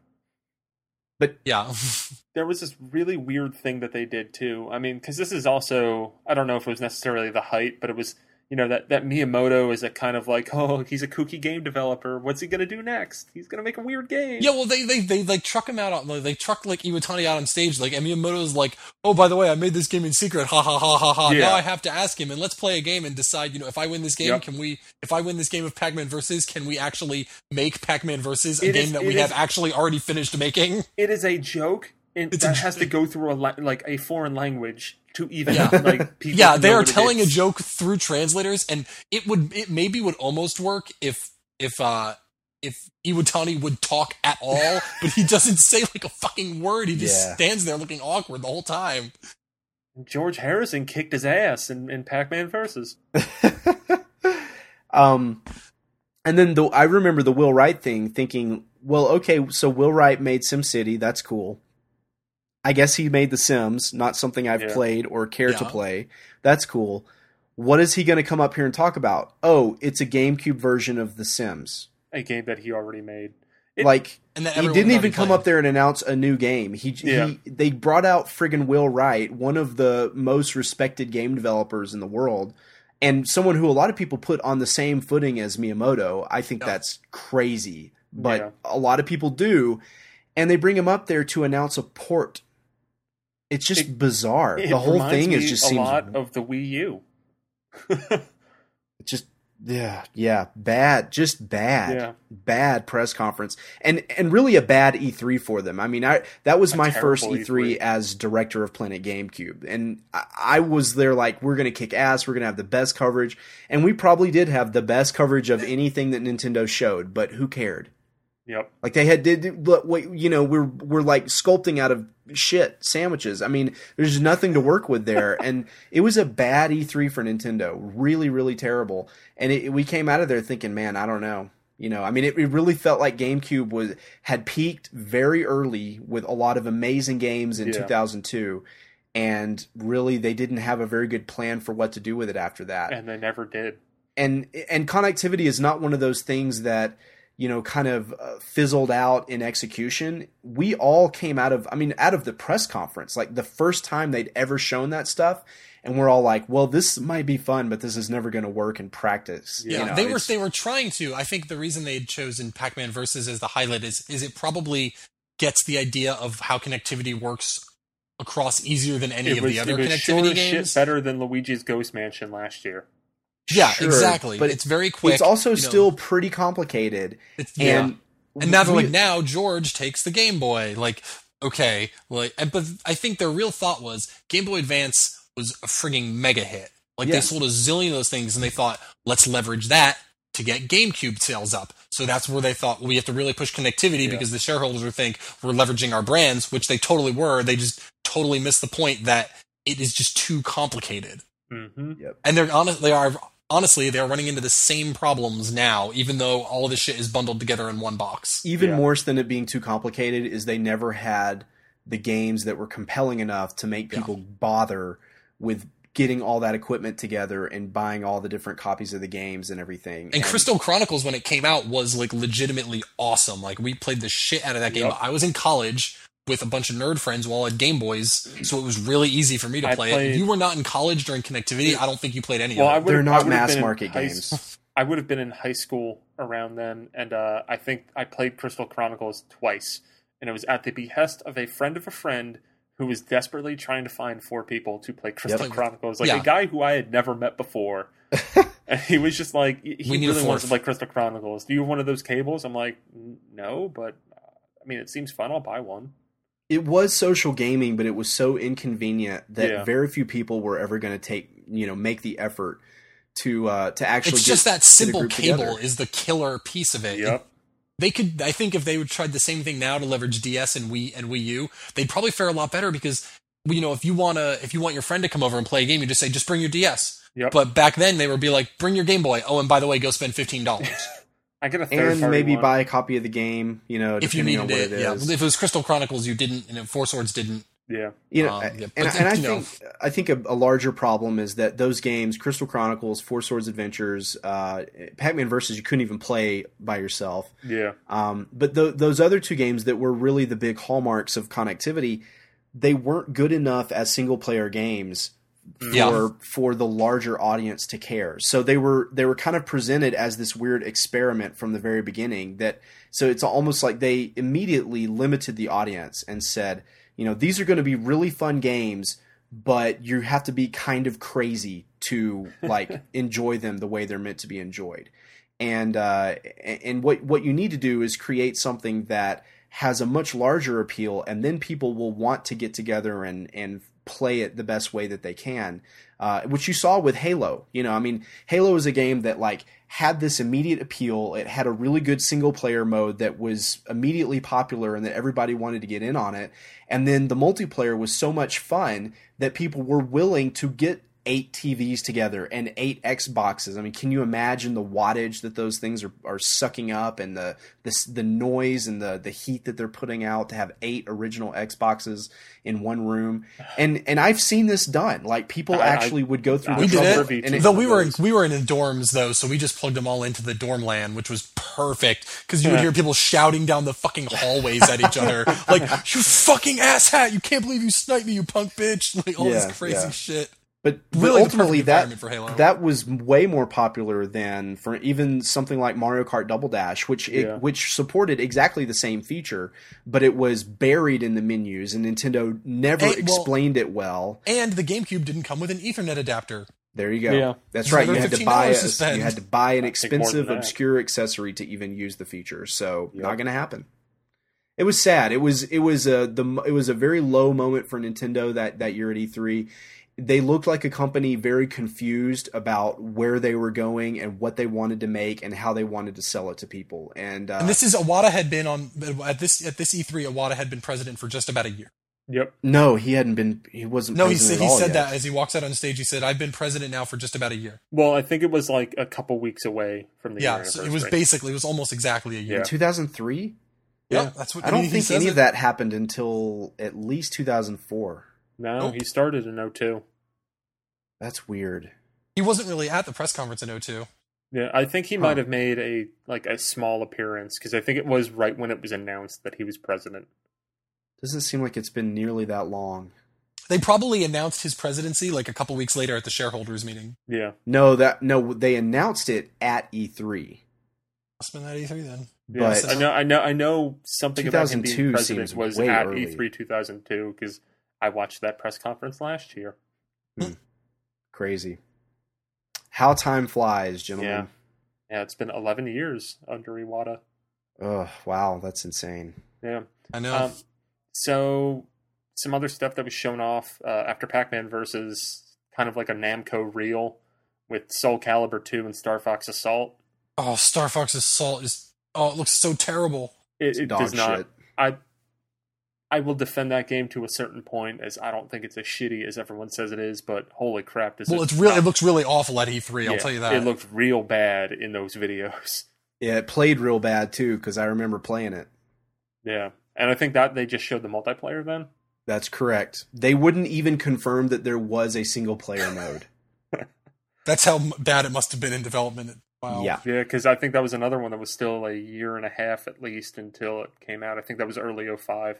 Yeah. There was this really weird thing that they did too. I mean, because this is also, I don't know if it was necessarily the height, but it was, you know, that, that Miyamoto is a kind of like, oh, he's a kooky game developer. What's he going to do next? He's going to make a weird game. Yeah, well, they, they, they like truck him out. On, like, they truck like Iwatani out on stage. Like, and Miyamoto's like, "Oh, by the way, I made this game in secret. Ha ha ha ha ha." Yeah. Now I have to ask him, and let's play a game and decide. You know, if I win this game, Yep. can we? If I win this game of Pac-Man Versus, can we actually make Pac-Man Versus a It game is- that it we is- have actually already finished making? It is a joke and It's a that jo- has to go through a la- like a foreign language to even Yeah. like people. Yeah, to they know are what it telling a is. joke through translators, and it would it maybe would almost work if if uh if Iwatani would talk at all, but he doesn't say like a fucking word. He just Yeah. stands there looking awkward the whole time. George Harrison kicked his ass in, in Pac-Man Versus. um, and then the, I remember the Will Wright thing, thinking, well, okay, so Will Wright made SimCity, that's cool. I guess he made The Sims, not something I've Yeah. played or cared Yeah. to play. That's cool. What is he going to come up here and talk about? Oh, it's a GameCube version of The Sims. A game that he already made. It, Like, And that he everyone's didn't already even come played. up there and announce a new game. He, Yeah. he they brought out friggin' Will Wright, one of the most respected game developers in the world, and someone who a lot of people put on the same footing as Miyamoto. I think Yeah. that's crazy, but Yeah. a lot of people do, and they bring him up there to announce a port. It's just It- bizarre. it the whole reminds thing me is just a seems lot of the Wii U. just yeah yeah bad just bad Yeah. bad press conference and and really a bad E three for them. I mean, I that was A my first terrible E three E three. as director of Planet GameCube, and I, I was there like, we're gonna kick ass, we're gonna have the best coverage, and we probably did have the best coverage of anything that Nintendo showed, but who cared? Yep. Like they had did look, wait, you know, we're we're like sculpting out of shit sandwiches. I mean, there's nothing to work with there, and it was a bad E three for Nintendo, really, really terrible. And it, we came out of there thinking, man, I don't know, you know, I mean, it, it really felt like GameCube was had peaked very early with a lot of amazing games in Yeah. two thousand two, and really they didn't have a very good plan for what to do with it after that. And they never did. and and connectivity is not one of those things that, you know, kind of uh, fizzled out in execution. We all came out of, I mean, out of the press conference, like the first time they'd ever shown that stuff, and we're all like, well, this might be fun, but this is never going to work in practice. Yeah, You know, they were it's- they were trying to. I think the reason they had chosen Pac-Man Versus as the highlight is is it probably gets the idea of how connectivity works across easier than any It of was, the other it was connectivity sure as games. shit better than Luigi's Ghost Mansion last year. Yeah, Sure, exactly. but It's very quick. it's also you know, still pretty complicated. it's, yeah. And And now they're we- like, now George takes the Game Boy. Like, okay, like, and- but I think their real thought was Game Boy Advance was a frigging mega hit. Like, Yeah. they sold a zillion of those things, and they thought, let's leverage that to get GameCube sales up. So that's where they thought, well, we have to really push connectivity Yeah. because the shareholders would think we're leveraging our brands, which they totally were. They just totally missed the point that it is just too complicated. Mm-hmm. And they're honest, they are honestly they're running into the same problems now, even though all of this shit is bundled together in one box. Even Yeah. worse than it being too complicated is they never had the games that were compelling enough to make Yeah. people bother with getting all that equipment together and buying all the different copies of the games and everything. And Crystal Chronicles, when it came out, was like legitimately awesome. Like, we played the shit out of that game. Yep. I was in college with a bunch of nerd friends who all had Game Boys, so it was really easy for me to I play it. played- If you were not in college during connectivity, I don't think you played any Well, I of it. would They're not I would have mass been in market high games. s- I would have been in high school around then, and uh, I think I played Crystal Chronicles twice, and it was at the behest of a friend of a friend who was desperately trying to find four people to play Crystal Yep. Chronicles, like Yeah. a guy who I had never met before. And he was just like, he We need a really wants to fourth. play Crystal Chronicles. Do you have one of those cables? I'm like, "N- no, but uh, I mean, it seems fun. I'll buy one. It was social gaming, but it was so inconvenient that Yeah. very few people were ever going to take, you know, make the effort to uh, to actually. It's get, just that get a simple group cable together. is the killer piece of it. Yep. They could, I think, if they would tried the same thing now to leverage D S and Wii and Wii U, they'd probably fare a lot better because, you know, if you want to, if you want your friend to come over and play a game, you just say, just bring your D S. Yep. But back then, they would be like, bring your Game Boy. Oh, and by the way, go spend fifteen dollars I get a third and party maybe one. buy a copy of the game. You know, if you depending on needed what it. Yeah, is. if it was Crystal Chronicles, you didn't, and Four Swords didn't. Yeah. You know, Um, yeah, and, but, and I you know. think I think a, a larger problem is that those games, Crystal Chronicles, Four Swords Adventures, uh, Pac-Man Versus, you couldn't even play by yourself. Yeah. Um, but th- those other two games that were really the big hallmarks of connectivity, they weren't good enough as single player games for Yeah. for the larger audience to care. So they were they were kind of presented as this weird experiment from the very beginning. That so it's almost like they immediately limited the audience and said, you know, these are going to be really fun games, but you have to be kind of crazy to like enjoy them the way they're meant to be enjoyed. And uh, and what what you need to do is create something that has a much larger appeal, and then people will want to get together and and play it the best way that they can. Uh, which you saw with Halo. You know, I mean, Halo is a game that like had this immediate appeal. It had a really good single player mode that was immediately popular and that everybody wanted to get in on it. And then the multiplayer was so much fun that people were willing to get eight T Vs together and eight Xboxes. I mean, can you imagine the wattage that those things are, are sucking up, and the the the noise and the the heat that they're putting out to have eight original Xboxes in one room? And and I've seen this done. Like people I, actually would go through. I, the We did trouble, it. and Though we were in, we were in dorms though, so we just plugged them all into the dorm LAN, which was perfect because you would hear people shouting down the fucking hallways at each other, like "You fucking asshat! You can't believe you sniped me, you punk bitch!" Like all Yeah, this crazy yeah. shit. But, but Really the ultimately, perfect that environment for Halo. that was way more popular than for even something like Mario Kart Double Dash, which it, Yeah. which supported exactly the same feature, but it was buried in the menus, and Nintendo never Hey, well- explained it well. And the GameCube didn't come with an Ethernet adapter. There you go. Yeah. That's It's right. You another had to fifteen buy a, dollars to spend. you had to buy an I think more expensive, than that. obscure accessory to even use the feature. So Yep. not going to happen. It was sad. It was it was a the it was a very low moment for Nintendo that that year at E three. They looked like a company very confused about where they were going and what they wanted to make and how they wanted to sell it to people. And, uh, And this is Iwata had been on at this at this E three. Iwata had been president for just about a year. Yep. no, he hadn't been. He wasn't. No, he president said at he all said yet. that as he walks out on stage. He said, "I've been president now for just about a year." Well, I think it was like a couple weeks away from the Yeah, year so it anniversary. was basically it was almost exactly a year. Yeah. two thousand three. Yeah, Yeah. that's what I don't mean, he think says any it. of that happened until at least two thousand four. No, Nope. he started in oh two. That's weird. He wasn't really at the press conference in oh two. Yeah, I think he Huh. might have made a like a small appearance because I think it was right when it was announced that he was president. Doesn't seem like it's been nearly that long. They probably announced his presidency like a couple weeks later at the shareholders meeting. Yeah, No, that no, they announced it at E three. Must have been at E three then. yeah. But- I know, I know, I know something about him being 2002 president seems was way at early. E three two thousand two because I watched that press conference last year. Crazy. How time flies, gentlemen. Yeah, yeah. It's been eleven years under Iwata. Oh, wow, that's insane. Yeah. I know. Um, so some other stuff that was shown off uh, after Pac-Man versus kind of like a Namco reel with Soul Calibur two and Star Fox Assault. oh, Star Fox Assault is oh, it looks so terrible. It, it Dog does not. shit. I I will defend that game to a certain point, as I don't think it's as shitty as everyone says it is. But holy crap, does Well, it it's really not- it looks really awful at E three. I'll yeah, tell you that. it looked real bad in those videos. Yeah, it played real bad too because I remember playing it. Yeah, and I think that they just showed the multiplayer then. That's correct. They wouldn't even confirm that there was a single player mode. That's how m- bad it must have been in development. Wow. Yeah. Yeah, because I think that was another one that was still a year and a half at least until it came out. I think that was early oh five.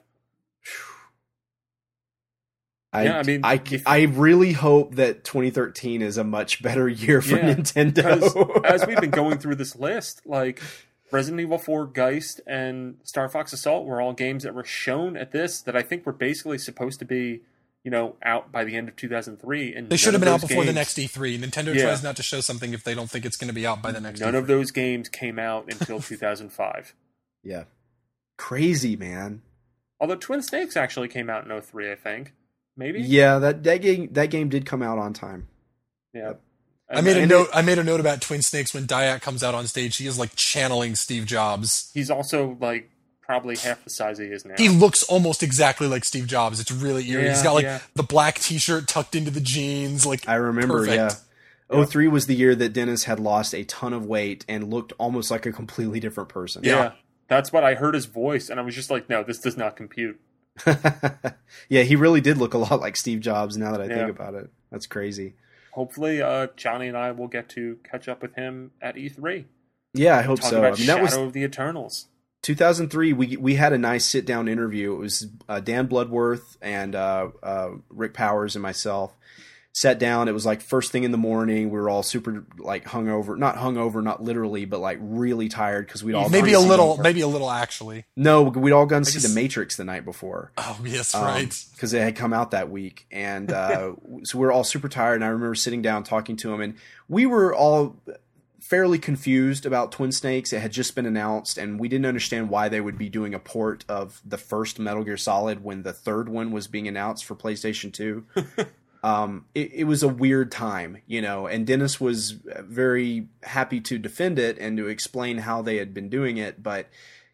I, Yeah, I mean, I, if- I really hope that twenty thirteen is a much better year for Yeah, Nintendo. Because as we've been going through this list, like Resident Evil four, Geist, and Star Fox Assault were all games that were shown at this that I think were basically supposed to be, you know, out by the end of two thousand three. And They should none have been of out those before the games- next E three. Nintendo Yeah. tries not to show something if they don't think it's going to be out by the next None E three. of those games came out until two thousand five. Yeah. Crazy, man. Although Twin Snakes actually came out in oh three, I think. Maybe? Yeah, that, that game that game did come out on time. Yeah. I made a And note. I made a note about Twin Snakes when Dyack comes out on stage. He is like channeling Steve Jobs. He's also, like, probably half the size he is now. He looks almost exactly like Steve Jobs. It's really eerie. Yeah, He's got like yeah. the black T-shirt tucked into the jeans. Like I remember, perfect. yeah. oh three was the year that Dennis had lost a ton of weight and looked almost like a completely different person. Yeah. That's what I heard his voice, and I was just like, no, this does not compute. Yeah, he really did look a lot like Steve Jobs now that I Yeah. think about it. That's crazy. Hopefully, uh, Johnny and I will get to catch up with him at E three. Yeah, I hope Talk so. I about mean, that Shadow was of the Eternals. two thousand three. We we had a nice sit down interview. It was uh, Dan Bloodworth and uh, uh, Rick Powers and myself sat down. It was like first thing in the morning. We were all super like hungover, not hungover, not literally, but like really tired because we'd all maybe gone a to see little, the- maybe a little actually. No, we'd all gone to see guess- the Matrix the night before. Oh yes, Um, right. because it had come out that week, and uh, so we were all super tired. And I remember sitting down talking to him, and we were all fairly confused about Twin Snakes. It had just been announced, and we didn't understand why they would be doing a port of the first Metal Gear Solid when the third one was being announced for PlayStation two. Um, it, it was a weird time, you know, and Dennis was very happy to defend it and to explain how they had been doing it, but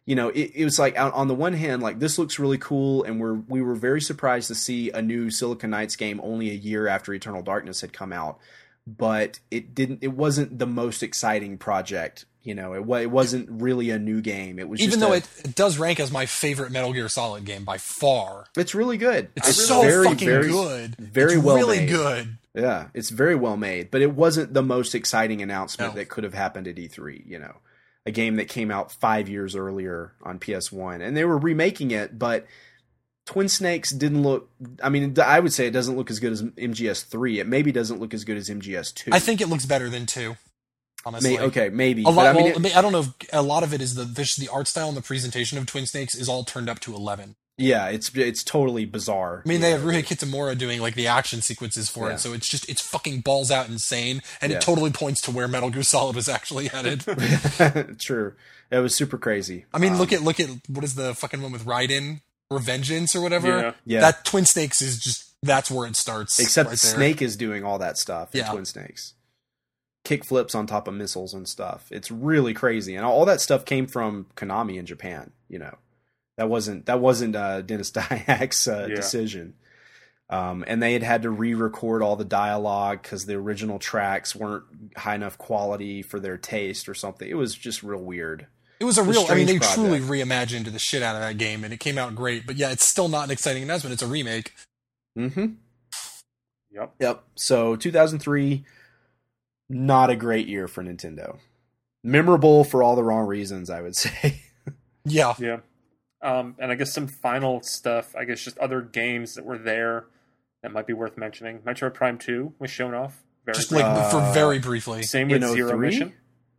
you know, it, it was like on, on the one hand, like this looks really cool, and we're we were very surprised to see a new Silicon Knights game only a year after Eternal Darkness had come out. But it didn't. It wasn't the most exciting project. You know, it, it wasn't really a new game. It was even just though a, it, it does rank as my favorite Metal Gear Solid game by far. It's really good. It's really, so very, fucking very, good. Very it's well really made. good. Yeah, it's very well made. But it wasn't the most exciting announcement No. that could have happened at E three. You know, a game that came out five years earlier on P S one, and they were remaking it, but Twin Snakes didn't look. I mean, I would say it doesn't look as good as M G S three. It maybe doesn't look as good as M G S two. I think it looks better than two. Honestly, May, okay, maybe. A lot. but I mean, well, it, I don't know. If, a lot of it is the this, the art style and the presentation of Twin Snakes is all turned up to eleven. yeah, it's it's totally bizarre. I mean, you they know. have Ruhei Kitamura doing like the action sequences for Yeah. it, so it's just it's fucking balls out insane, and Yeah. it totally points to where Metal Gear Solid was actually headed. True. It was super crazy. I mean, Um, look at look at what is the fucking one with Raiden, Revengeance or whatever. Yeah. Yeah. That Twin Snakes is just that's where it starts. Except right there. Snake is doing all that stuff in Yeah. Twin Snakes. Kick flips on top of missiles and stuff. It's really crazy. And all that stuff came from Konami in Japan, you know. That wasn't that wasn't uh, Dennis Diak's uh, Yeah. decision. Um, and they had had to re-record all the dialogue because the original tracks weren't high enough quality for their taste or something. It was just real weird. It was a It's a real. I mean, they strange truly project. reimagined the shit out of that game, and it came out great. But yeah, it's still not an exciting announcement. It's a remake. Mm-hmm. Yep. Yep. So two thousand three, not a great year for Nintendo. Memorable for all the wrong reasons, I would say. Yeah, Yeah. Um, and I guess some final stuff, I guess just other games that were there that might be worth mentioning. Metroid Prime two was shown off. Very just briefly. like for Uh, very briefly. Same in with Zero oh three? Mission.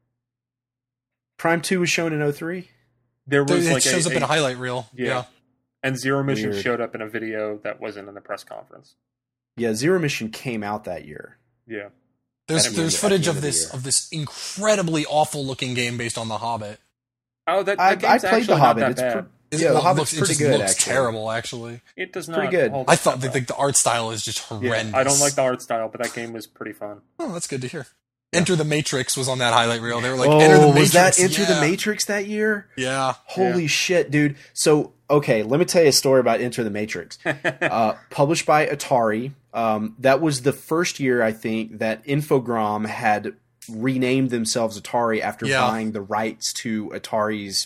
Prime two was shown in oh three. There was It like shows a, up in a highlight reel. Yeah. Yeah. and Zero Mission Weird. showed up in a video that wasn't in the press conference. Yeah, Zero Mission came out that year. Yeah. There's At the there's end- footage at the of end of the this year. of this incredibly awful looking game based on The Hobbit. Oh, that, that I, I game's played actually The not Hobbit. that It's bad. pre- It, yeah, The well, it Hobbit's looks, it pretty just good. looks actually. terrible, actually. It does pretty not. good. hold I up thought that the, well. the, the art style is just Yeah, horrendous. I don't like the art style, but that game was pretty fun. Oh, that's good to hear. Enter the Matrix was on that highlight reel. They were like, oh, Enter the Matrix. was that Enter yeah. the Matrix that year? Yeah. Holy Yeah. shit, dude. So, okay, let me tell you a story about Enter the Matrix. uh, published by Atari. Um, that was the first year, I think, that Infogram had renamed themselves Atari after Yeah. buying the rights to Atari's.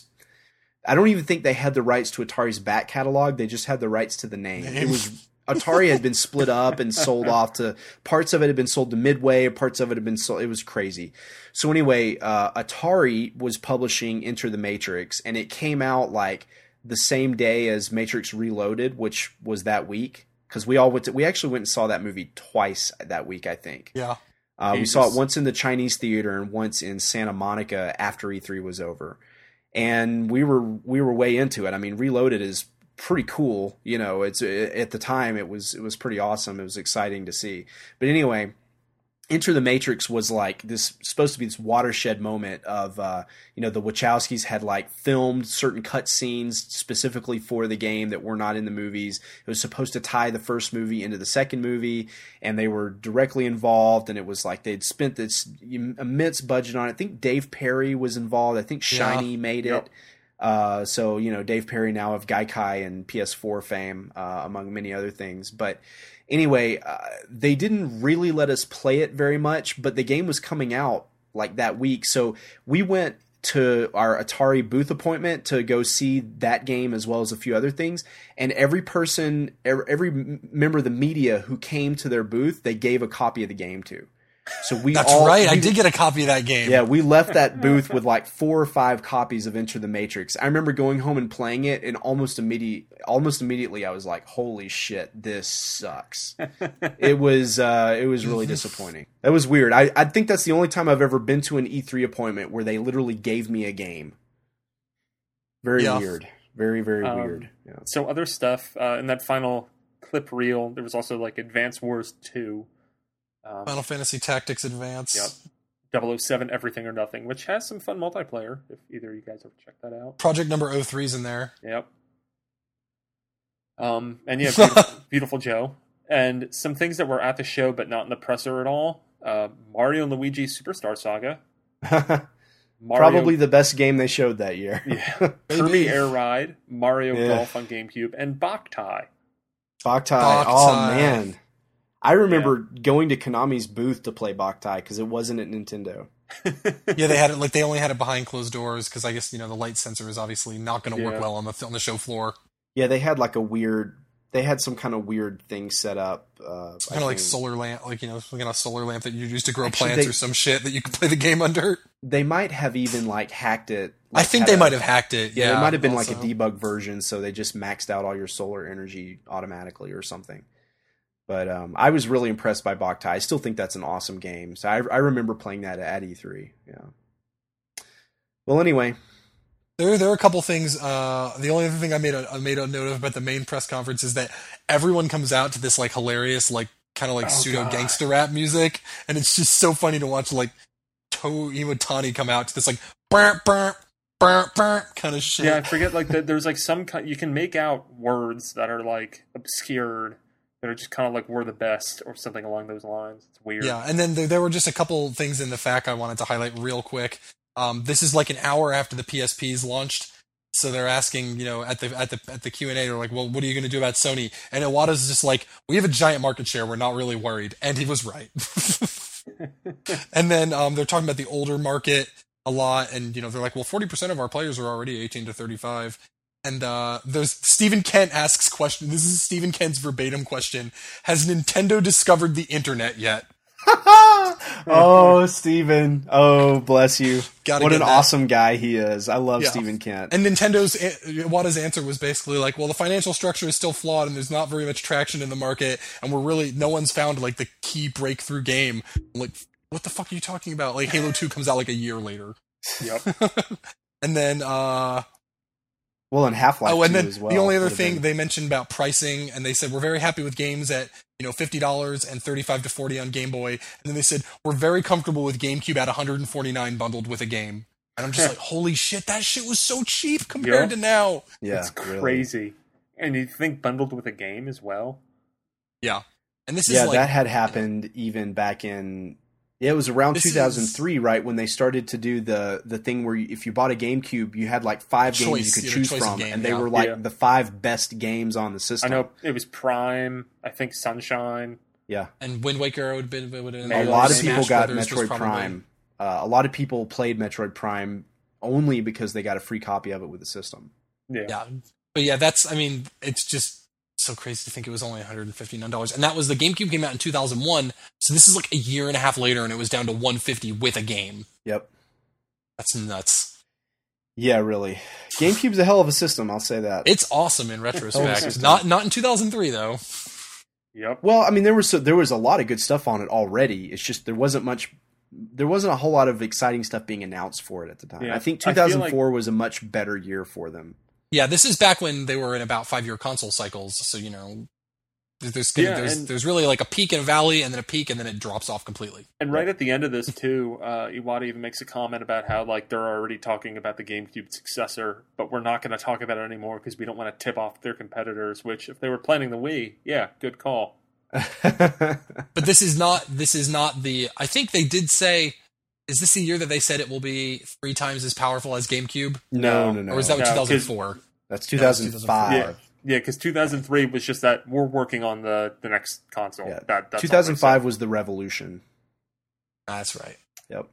I don't even think they had the rights to Atari's back catalog. They just had the rights to the name. Name. It was Atari had been split up and sold off to parts of it had been sold to Midway, parts of it had been sold. It was crazy. So anyway, uh, Atari was publishing Enter the Matrix, and it came out like the same day as Matrix Reloaded, which was that week. Because we all went to, we actually went and saw that movie twice that week, I think. Yeah. Uh, we Jesus. saw it once in the Chinese theater and once in Santa Monica after E three was over. And we were we were way into it. I mean, Reloaded is pretty cool. You know, it's at the time it was it was pretty awesome. It was exciting to see. But anyway, Enter the Matrix was like this supposed to be this watershed moment of uh, you know, the Wachowskis had like filmed certain cut scenes specifically for the game that were not in the movies. It was supposed to tie the first movie into the second movie, and they were directly involved. And it was like they'd spent this immense budget on it. I think Dave Perry was involved. I think Shiny Yeah. made it. Yep. Uh, so, you know, Dave Perry now of Gaikai and P S four fame, uh, among many other things. But anyway, uh, they didn't really let us play it very much, but the game was coming out like that week. So we went to our Atari booth appointment to go see that game as well as a few other things. And every person, every, every member of the media who came to their booth, they gave a copy of the game to. So we That's all, right. I we- did get a copy of that game. yeah, we left that booth with like four or five copies of Enter the Matrix. I remember going home and playing it, and almost immediate, almost immediately, I was like, "Holy shit, this sucks." It was, uh, it was really disappointing. That was weird. I, I think that's the only time I've ever been to an E three appointment where they literally gave me a game. Very Yeah. weird. Very very Um, weird. Yeah. So other stuff uh, in that final clip reel, there was also like Advance Wars two. Um, Final Fantasy Tactics Advance. Yep. double oh seven Everything or Nothing, which has some fun multiplayer, if either of you guys ever checked that out. Project number oh three's in there. Yep. Um, and yeah, beautiful, Beautiful Joe. And some things that were at the show but not in the presser at all. Uh, Mario and Luigi Superstar Saga. Mario, Probably the best game they showed that year. yeah, Kirby Air Ride, Mario yeah. Golf on GameCube, and Boktai. Boktai. Boktai. Oh, man. I remember yeah. going to Konami's booth to play Boktai because it wasn't at Nintendo. Yeah, they had it like they only had it behind closed doors because I guess you know the light sensor is obviously not going to yeah. work well on the on the show floor. Yeah, they had like a weird. They had some kind of weird thing set up. Uh, kind of like solar lamp, like you know, like a solar lamp that you use to grow Actually, plants they, or some shit that you can play the game under. They might have even like hacked it. Like, I think they a, might have hacked it. Yeah, yeah it might have been also. like a debug version, so they just maxed out all your solar energy automatically or something. But um, I was really impressed by Boktai. I still think that's an awesome game. So I, I remember playing that at E three. Yeah. Well, anyway, there there are a couple things. Uh, the only other thing I made a I made a note of about the main press conference is that everyone comes out to this like hilarious like kind of like oh, pseudo God. gangster rap music, and it's just so funny to watch like Tohru Iwatani come out to this like burp burp burp burp kind of shit. Yeah, I forget like the, there's like some kind, you can make out words that are like obscured. That are just kind of like we're the best or something along those lines. It's weird. Yeah, and then there, there were just a couple things in the F A Q I wanted to highlight real quick. Um, this is like an hour after the P S P's launched, so they're asking, you know, at the at the at the Q and A, they're like, "Well, what are you going to do about Sony?" And Iwata's just like, "We have a giant market share. We're not really worried," and he was right. And then um, they're talking about the older market a lot, and you know, they're like, "Well, forty percent of our players are already eighteen to thirty-five." And uh, there's Stephen Kent asks question. This is Stephen Kent's verbatim question: has Nintendo discovered the internet yet? Oh, Stephen! Oh, bless you! Gotta what an that. awesome guy he is. I love yeah. Stephen Kent. And Nintendo's Iwata's answer was basically like, "Well, the financial structure is still flawed, and there's not very much traction in the market, and we're really no one's found like the key breakthrough game." I'm like, what the fuck are you talking about? Like, Halo two comes out like a year later. Yep. And then. uh Well, and Half-Life oh, and then as well. The only other thing been... they mentioned about pricing, and they said, we're very happy with games at, you know, fifty dollars and thirty-five to forty on Game Boy. And then they said, we're very comfortable with GameCube at one hundred forty-nine bundled with a game. And I'm just like, holy shit, that shit was so cheap compared yeah. to now. Yeah, it's crazy. Really. And you think bundled with a game as well? Yeah. And this yeah, is like... that had happened even back in... Yeah, it was around two thousand three, is, right, when they started to do the the thing where you, if you bought a GameCube, you had like five choice, games you could choose from, game, and they yeah. were like yeah. the five best games on the system. I know it was Prime, I think Sunshine. Yeah, and Wind Waker would have been. Would have been a lot of Smash people got Brothers Metroid Prime. Uh, a lot of people played Metroid Prime only because they got a free copy of it with the system. Yeah, yeah, but yeah, that's. I mean, it's just. So crazy to think it was only one hundred fifty-nine dollars, and that was the GameCube came out in two thousand one, so this is like a year and a half later, and it was down to one hundred fifty dollars with a game. Yep, that's nuts. Yeah, really. GameCube's a hell of a system, I'll say that. It's awesome in retrospect. not not in two thousand three though. Yep. Well, I mean, there was so, there was a lot of good stuff on it already. It's just there wasn't much. There wasn't a whole lot of exciting stuff being announced for it at the time. Yeah, I think two thousand four like... was a much better year for them. Yeah, this is back when they were in about five-year console cycles, so, you know, there's yeah, there's, and, there's really like a peak and a valley, and then a peak, and then it drops off completely. And right at the end of this, too, uh, Iwata even makes a comment about how, like, they're already talking about the GameCube successor, but we're not going to talk about it anymore because we don't want to tip off their competitors, which, if they were planning the Wii, yeah, good call. But this is not, this is not the, I think they did say... Is this the year that they said it will be three times as powerful as GameCube? No, no, no. Or is that no, two thousand four? That's two thousand five. Yeah, because yeah, two thousand three was just that we're working on the, the next console. Yeah. That, that's two thousand five was the Revolution. That's right. Yep.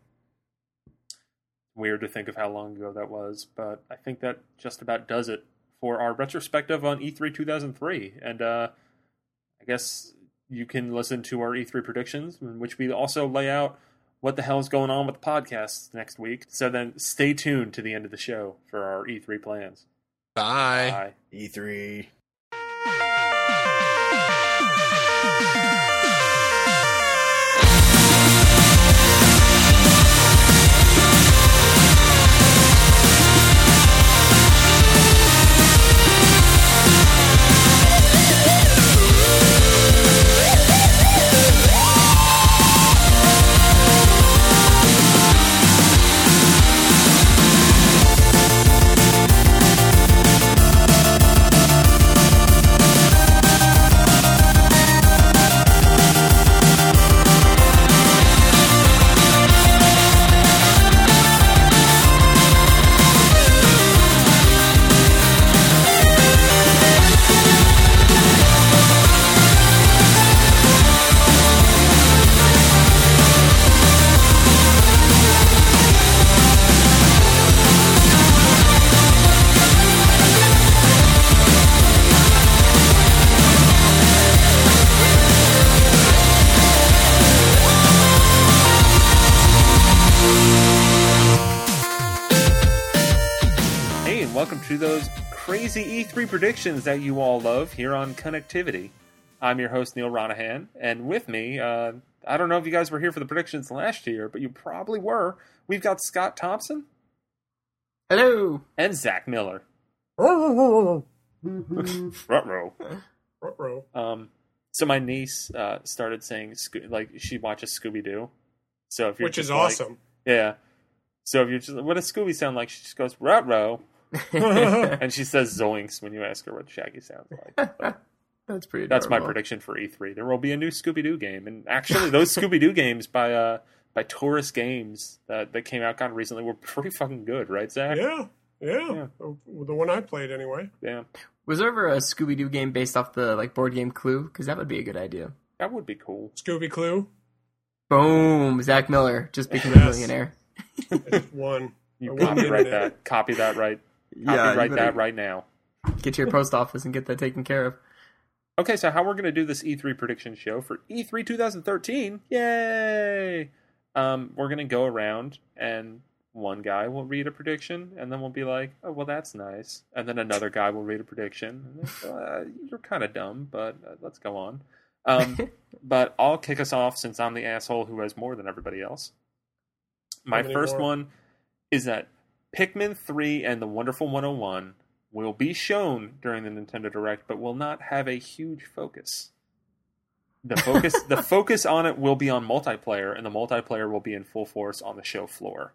Weird to think of how long ago that was, but I think that just about does it for our retrospective on E three two thousand three. And uh, I guess you can listen to our E three predictions, in which we also lay out what the hell is going on with the podcast next week. So then stay tuned to the end of the show for our E three plans. Bye. Bye. E three. to those crazy E three predictions that you all love here on Connectivity. I'm your host, Neil Ronahan, and with me, uh, I don't know if you guys were here for the predictions last year, but you probably were. We've got Scott Thompson. Hello. And Zach Miller. Ruh-roh. Ruh-roh. Um, so my niece uh, started saying, like, she watches Scooby-Doo. So if you're Which is like, awesome. Yeah. So if you're just, what does Scooby sound like? She just goes, ruh-roh. And she says zoinks when you ask her what Shaggy sounds like. But that's pretty that's my adorable. prediction for E three. There will be a new Scooby-Doo game. And actually, those Scooby-Doo games by uh, by Taurus Games that, that came out kind of recently were pretty fucking good, right, Zach? Yeah, yeah, Yeah. The one I played, anyway. Yeah. Was there ever a Scooby-Doo game based off the like board game Clue? Because that would be a good idea. That would be cool. Scooby Clue. Boom! Zach Miller just became Yes. a millionaire. I just won. You I won the copyright internet. that. Copy that right. Yeah, you Copyright better that right now. Get to your post office and get that taken care of. Okay, so how we're going to do this E three prediction show for E three twenty thirteen, yay! Um, we're going to go around, and one guy will read a prediction, and then we'll be like, oh, well, that's nice. And then another guy will read a prediction. And then, uh, you're kind of dumb, but uh, let's go on. Um, but I'll kick us off since I'm the asshole who has more than everybody else. My many first more? one is that Pikmin three and the Wonderful one oh one will be shown during the Nintendo Direct, but will not have a huge focus. The focus the focus on it will be on multiplayer, and the multiplayer will be in full force on the show floor.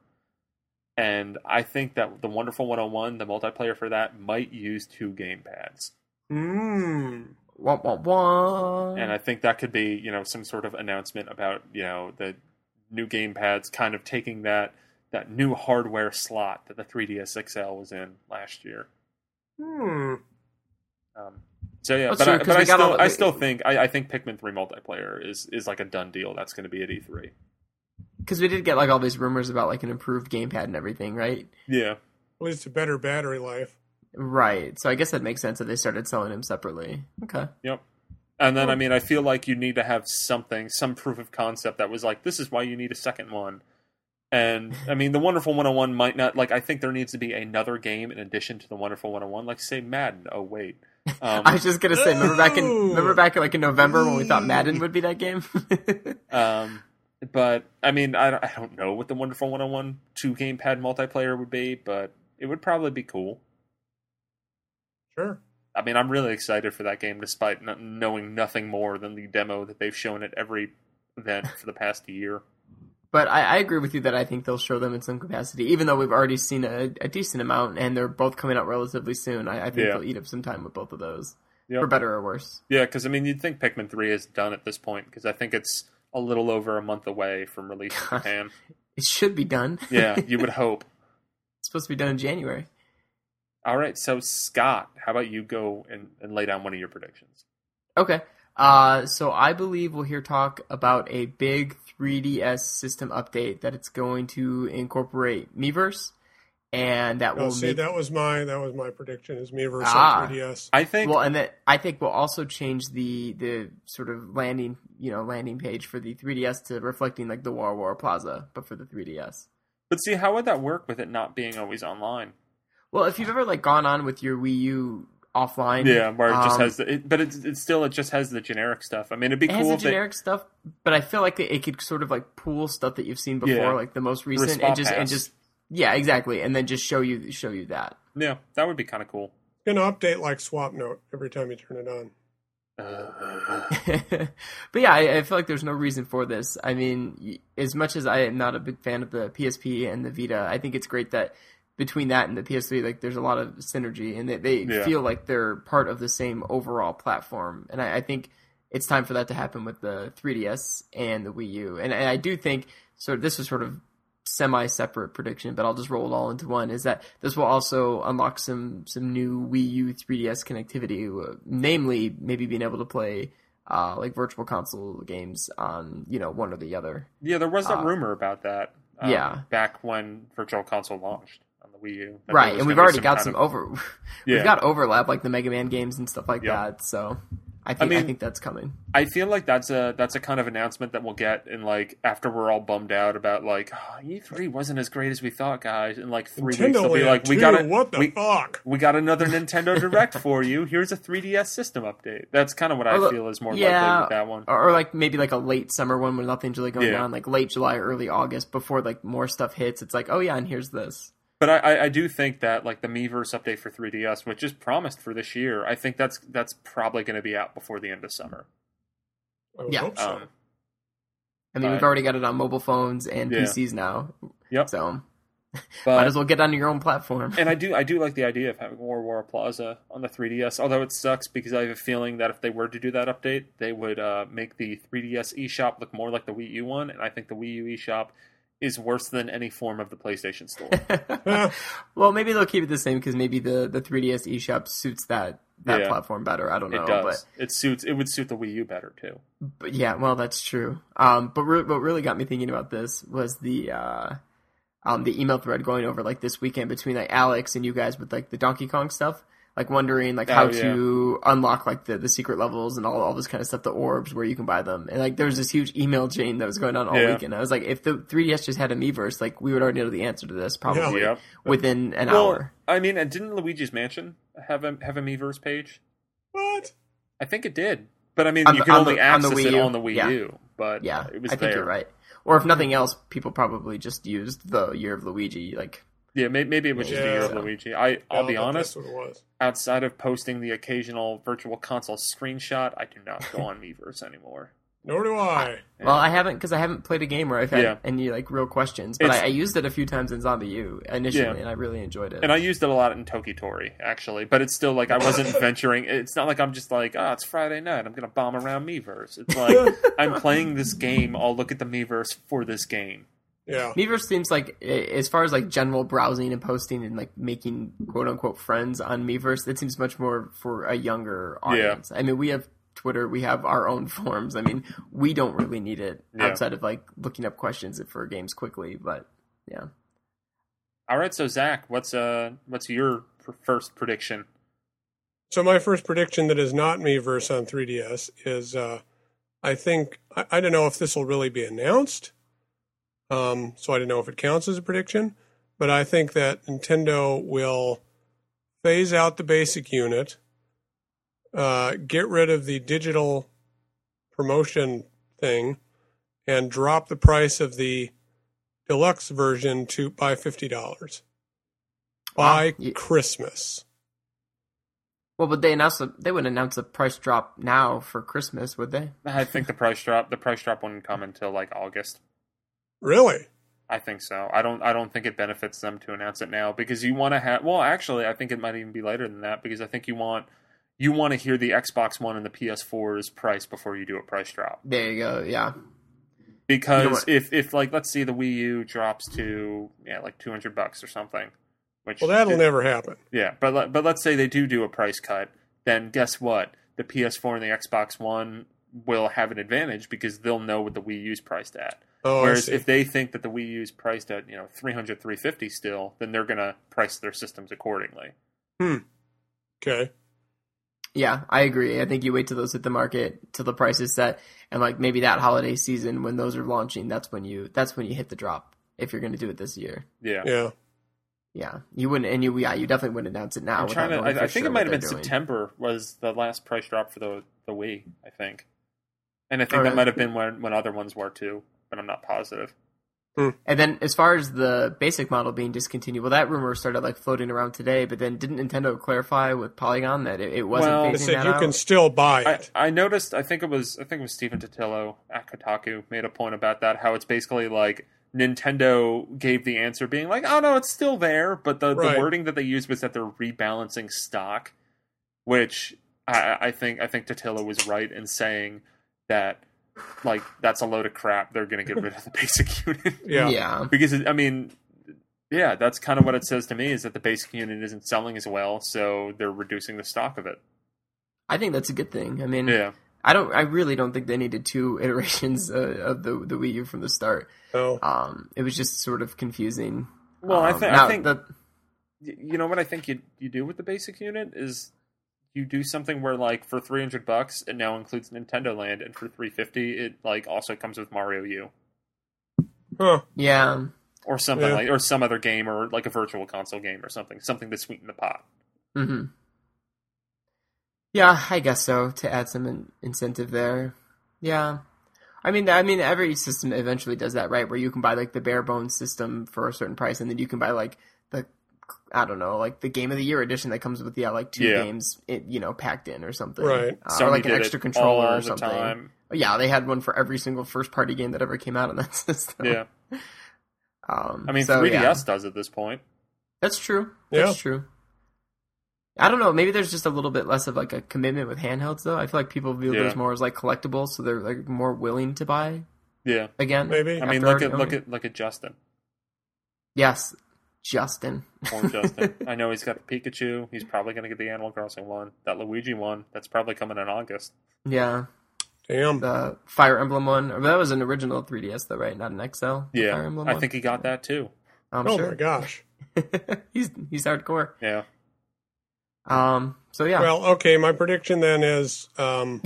And I think that the Wonderful one oh one, the multiplayer for that, might use two gamepads. Mmm. Wah, wah, wah. And I think that could be, you know, some sort of announcement about, you know, the new gamepads kind of taking that that new hardware slot that the three D S X L was in last year. Hmm. Um, so yeah, That's but, true, I, 'cause but we I got still, all- I still think I, I think Pikmin three multiplayer is, is like a done deal. That's going to be at E three. Because we did get like all these rumors about like an improved gamepad and everything, right? Yeah, At least a better battery life. Right. So I guess that makes sense that they started selling them separately. Okay. yep. And then I mean, I feel like you need to have something, some proof of concept that was like, this is why you need a second one. And I mean, the Wonderful one oh one might not like. I think there needs to be another game in addition to the Wonderful one oh one, like say Madden. Oh wait. Um, I was just gonna say, remember back in Ooh. remember back in, like in November when we thought Madden would be that game? Um, but I mean, I don't, I don't know what the Wonderful one oh one two gamepad multiplayer would be, but it would probably be cool. Sure. I mean, I'm really excited for that game, despite not knowing nothing more than the demo that they've shown at every event for the past year. But I, I agree with you that I think they'll show them in some capacity, even though we've already seen a, a decent amount, and they're both coming out relatively soon. I, I think Yeah. they'll eat up some time with both of those, Yep. for better or worse. Yeah, because I mean, you'd think Pikmin three is done at this point, because I think it's a little over a month away from release in Japan. It should be done. Yeah, you would hope. It's supposed to be done in January. All right, so Scott, how about you go and, and lay down one of your predictions? Okay. Uh, so I believe we'll hear talk about a big three D S system update that it's going to incorporate Miiverse, and that Oh, will see, make that was my that was my prediction. Is Miiverse Ah. on three D S? I think. well, and that I think will also change the the sort of landing you know landing page for the three D S to reflecting like the War War Plaza, but for the three D S. But see, how would that work with it not being always online? Well, if you've ever like gone on with your Wii U offline, Yeah, where it just um, has the, it, but it's, it's still it just has the generic stuff. I mean, it'd be It cool has if the generic stuff, but I feel like it, it could sort of like pool stuff that you've seen before, Yeah. like the most recent, Respawn and just and pass. just yeah, exactly, and then just show you show you that. they, yeah, that would be kind of cool. It's gonna update like Swap Note every time you turn it on. But yeah, I, I feel like there's no reason for this. I mean, y- as much as I am not a big fan of the P S P and the Vita, I think it's great that between that and the P S three, like there's a lot of synergy, and they, they Yeah. feel like they're part of the same overall platform. And I, I think it's time for that to happen with the three D S and the Wii U. And, and I do think sort of this is sort of semi-separate prediction, but I'll just roll it all into one, is that this will also unlock some some new Wii U three D S connectivity, uh, namely maybe being able to play uh, like virtual console games on, you know, one or the other. Yeah, there was that Uh, rumor about that. Um, yeah. back when Virtual Console launched on the Wii U. that there Right, was and we've gonna be already got kind some of- over Yeah. we've got overlap like the Mega Man games and stuff like Yep. that. So I think I, mean- think that's coming. I feel like that's a that's a kind of announcement that we'll get in like after we're all bummed out about like oh, E three wasn't as great as we thought, guys. In like three weeks, they'll be Nintendo like, Land we two, got a, what the we, fuck? we got another Nintendo Direct for you. Here's a three D S system update. That's kind of what I Or, feel is more yeah, likely with that one. Or, or like maybe like a late summer one when nothing's really going Yeah. on, like late July, early August, before like more stuff hits. It's like, oh yeah, and here's this. But I, I, I do think that like the Miiverse update for three D S, which is promised for this year, I think that's that's probably going to be out before the end of summer. I would Yeah. hope so. Um, I mean, we've Uh, already got it on mobile phones and yeah. P Cs now, Yep. so But, might as well get onto your own platform. and I do I do like the idea of having War War Plaza on the three D S, although it sucks because I have a feeling that if they were to do that update, they would uh, make the three D S eShop look more like the Wii U one, and I think the Wii U eShop is worse than any form of the PlayStation Store. Well, maybe they'll keep it the same because maybe the, the three D S eShop suits that, that Yeah. platform better. I don't know. It does. It suits. It would suit the Wii U better too. But, but yeah, well, that's true. Um, but re- what really got me thinking about this was the uh, um, the email thread going over like this weekend between like Alex and you guys with like the Donkey Kong stuff. Like wondering like how Oh, yeah. to unlock like the, the secret levels and all, all this kind of stuff, the orbs where you can buy them. And like there was this huge email chain that was going on all Yeah. weekend. I was like, if the three D S just had a Miiverse, like we would already know the answer to this probably Yep. within an Well, hour. I mean, and didn't Luigi's Mansion have a have a Miiverse page? What? I think it did. But I mean, On you the- can on only the- on the access Wii it U? on the Wii Yeah. U. But Yeah, it was I think there. you're right. Or if nothing else, people probably just used the Year of Luigi. Like, Yeah, may- maybe it was just Yeah. the year of So- Luigi. I I'll Yeah, be but honest. That's what it was. Outside of posting the occasional Virtual Console screenshot, I do not go on Miiverse anymore. Nor do I. Yeah. well, I haven't because I haven't played a game where I've had Yeah. any like real questions. But It's- I, I used it a few times in Zombie U initially, Yeah. and I really enjoyed it. And I used it a lot in Tokitori, actually. But it's still like I wasn't venturing. It's not like I'm just like, oh, it's Friday night. I'm going to bomb around Miiverse. It's like I'm playing this game. I'll look at the Miiverse for this game. Yeah. Miiverse seems like, a- as far as like general browsing and posting and like making quote unquote friends on Miiverse, it seems much more for a younger audience. I mean, we have Twitter, we have our own forums. I mean, we don't really need it Yeah. outside of like looking up questions for games quickly. But yeah, All right, so Zach, what's uh, what's your pr- first prediction? So my first prediction that is not Miiverse on three D S is uh, I think I, I don't know if this will really be announced. Um, so I don't know if it counts as a prediction, but I think that Nintendo will phase out the basic unit, uh, get rid of the digital promotion thing, and drop the price of the deluxe version to by fifty dollars by Wow. Ye- Christmas. well, would they announce a, they wouldn't announce a price drop now for Christmas, would they? I think the price drop. The price drop wouldn't come until like August. Really? I think so. I don't. I don't think it benefits them to announce it now because you want to have. Well, actually, I think it might even be later than that because I think you want you want to hear the Xbox One and the P S four's price before you do a price drop. There you go. Yeah. Because You know what? if if like let's see the Wii U drops to yeah like two hundred bucks or something, which Well, that'll it- never happen. yeah. But let- but let's say they do do a price cut, then guess what? The P S four and the Xbox One will have an advantage because they'll know what the Wii U's priced at. Oh, I Whereas see. if they think that the Wii U's priced at, you know, three hundred, three fifty still, then they're going to price their systems accordingly. Okay. Yeah, I agree. I think you wait till those hit the market, till the price is set, and like maybe that holiday season when those are launching, that's when you that's when you hit the drop. If you're going to do it this year, Yeah. Yeah. yeah, you wouldn't, and you yeah, you definitely wouldn't announce it now. I'm trying to, without knowing I, for I think sure it might what have been they're doing. September was the last price drop for the the Wii, I think. And I think Oh, that really? might have been when, when other ones were too, but I'm not positive. And then as far as the basic model being discontinued, well, that rumor started like floating around today. But then didn't Nintendo clarify with Polygon that it, it wasn't Well- They phasing said that you out? can still buy I, it. I noticed. I think it was. I think it was Stephen Totillo at Kotaku made a point about that. How it's basically like Nintendo gave the answer, being like, "Oh no, it's still there," but the, Right. the wording that they used was that they're rebalancing stock, which I, I think I think Totillo was right in saying that like that's a load of crap. They're going to get rid of the basic unit Yeah. yeah. because it, I mean. Yeah, that's kind of what it says to me, is that the basic unit isn't selling as well, so they're reducing the stock of it. I think that's a good thing. I mean, Yeah. I don't. I really don't think they needed two iterations uh, of the the Wii U from the start. Oh. Um, it was just sort of confusing. Well, I, Um, thi- now I think the, Y- you know what I think you you do with the basic unit is you do something where like for three hundred bucks it now includes Nintendo Land, and for three fifty it like also comes with Mario U. Huh. Yeah. Or something Yeah. like, or some other game, or like a virtual console game, or something, something to sweeten the pot. Mm-hmm. Yeah, I guess so. To add some in- incentive there. Yeah, I mean, I mean, every system eventually does that, right? Where you can buy like the bare bones system for a certain price, and then you can buy like the, I don't know, like the Game of the Year edition that comes with yeah, like two Yeah. games, it, you know, packed in or something, Right. Uh, Sony or like an did extra it controller all or the something. time. Yeah, they had one for every single first party game that ever came out on that system. Yeah, Um, I mean, so, three D S yeah. does at this point. That's true. That's Yeah. true. I don't know. Maybe there's just a little bit less of like a commitment with handhelds, though. I feel like people view Yeah. those more as like collectibles, so they're like more willing to buy Yeah, again. Maybe. I mean, after look already at look owning. at look at Justin. Yes, Justin. Poor Justin. I know he's got the Pikachu. He's probably going to get the Animal Crossing one. That Luigi one. That's probably coming in August. Yeah, Damn. the Fire Emblem one. Or that was an original three D S, though, right? Not an X L. the Yeah, Fire Emblem I one? think he got that too. I'm Oh sure. my gosh. he's he's hardcore. Yeah. Um. So yeah. Well, okay. My prediction then is um,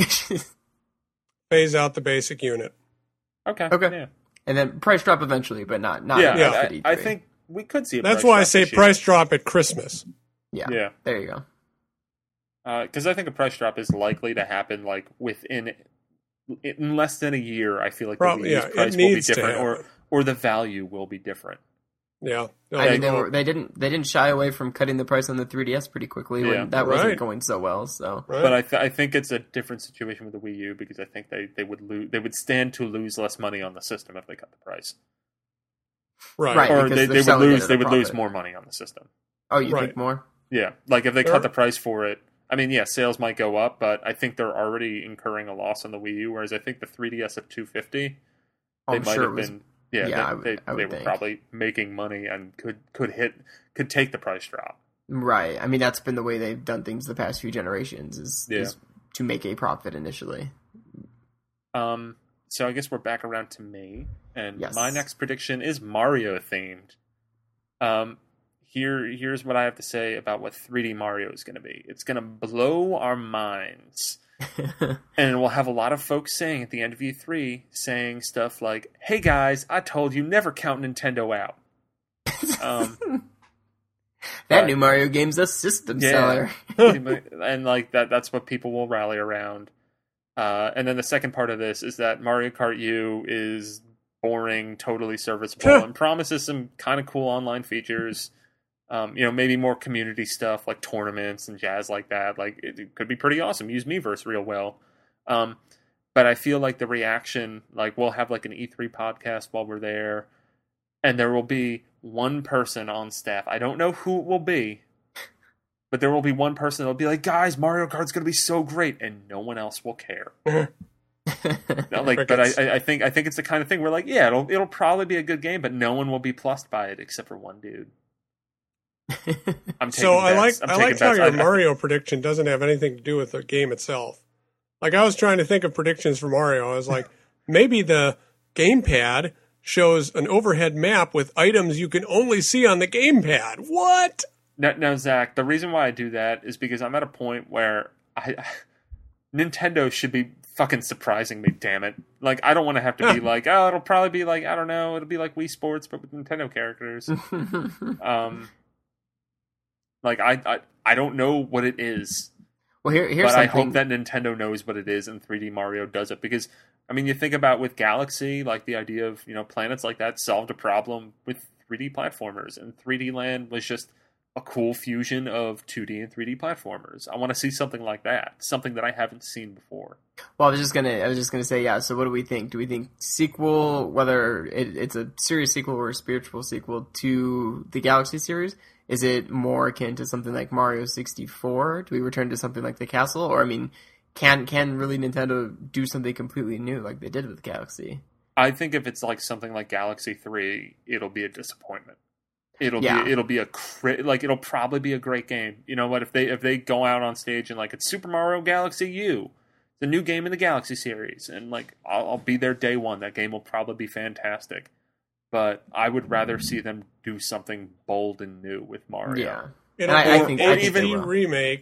phase out the basic unit. Okay. Okay. Yeah. and then price drop eventually, but not not Yeah. in Yeah. I, fifty-three. I think we could see. A That's price why I drop say this year. price drop at Christmas. Yeah. Yeah. There you go. Because I think a price drop is likely to happen like within in less than a year. I feel like the Probably, Wii U's yeah, it price will be needs to different, or happen. or the value will be different. Yeah. No, I mean, they no. were they didn't they didn't shy away from cutting the price on the three D S pretty quickly Yeah. when that wasn't Right. going so well. So Right? But I th- I think it's a different situation with the Wii U because I think they, they would lose they would stand to lose less money on the system if they cut the price, right. Right. or because they, they're they would selling it lose at they a would lose profit. more money on the system. oh, you Right. think more? Yeah, like if they Sure. cut the price for it, I mean, yeah, sales might go up, but I think they're already incurring a loss on the Wii U. Whereas I think the three D S at two fifty, Oh, they I'm might sure have it was. been. Yeah, yeah, they, I would- they, I would they were think. probably making money and could could hit could take the price drop. Right. I mean, that's been the way they've done things the past few generations is, Yeah. is to make a profit initially. Um, so I guess we're back around to me, and Yes. my next prediction is Mario themed. Um, here here's what I have to say about what three D Mario is going to be. It's going to blow our minds. And we'll have a lot of folks saying at the end of E three, saying stuff like, "Hey guys, I told you never count Nintendo out." Um, that But- new Mario game's a system Yeah. seller. and like that—that's what people will rally around. Uh, and then the second part of this is that Mario Kart U is boring, totally serviceable, and promises some kind of cool online features. Um, you know, maybe more community stuff like tournaments and jazz like that. Like it, it could be pretty awesome. Use Miiverse real well. Um, but I feel like the reaction, like we'll have like an E three podcast while we're there, and there will be one person on staff. I don't know who it will be, but there will be one person that'll be like, "Guys, Mario Kart's going to be so great," and no one else will care. No, like, but I, Crickets. I I think I think it's the kind of thing where like, yeah, it'll it'll probably be a good game, but no one will be plussed by it except for one dude. I'm taking So I like bets. I'm I taking like how bets. your I- I- Mario prediction doesn't have anything to do with the game itself. Like I was trying to think of predictions for Mario. I was like, maybe the gamepad shows an overhead map with items you can only see on the gamepad. What? Now, now, Zach, the reason why I do that is because I'm at a point where I Nintendo should be fucking surprising me. Damn it! Like I don't want to have to be like, oh, it'll probably be like I don't know, it'll be like Wii Sports but with Nintendo characters. um, like I, I I don't know what it is, well, here here's but I something. hope that Nintendo knows what it is and three D Mario does it because I mean you think about with Galaxy, like the idea of you know planets like that solved a problem with three D platformers, and three D Land was just a cool fusion of two D and three D platformers. I want to see something like that, something that I haven't seen before. Well, I was just gonna, I was just gonna say, yeah. So, what do we think? Do we think sequel, whether it, it's a serious sequel or a spiritual sequel to the Galaxy series? Is it more akin to something like Mario sixty-four? Do we return to something like the Castle, or I mean, can can really Nintendo do something completely new like they did with Galaxy? I think if it's like something like Galaxy three, it'll be a disappointment. It'll Yeah. be it'll be a cri- like it'll probably be a great game. You know what? If they if they go out on stage and like it's Super Mario Galaxy U, the new game in the Galaxy series, and like I'll, I'll be there day one. That game will probably be fantastic. But I would rather see them do something bold and new with Mario. Yeah, You And I- I or, think- or I think even they will. remake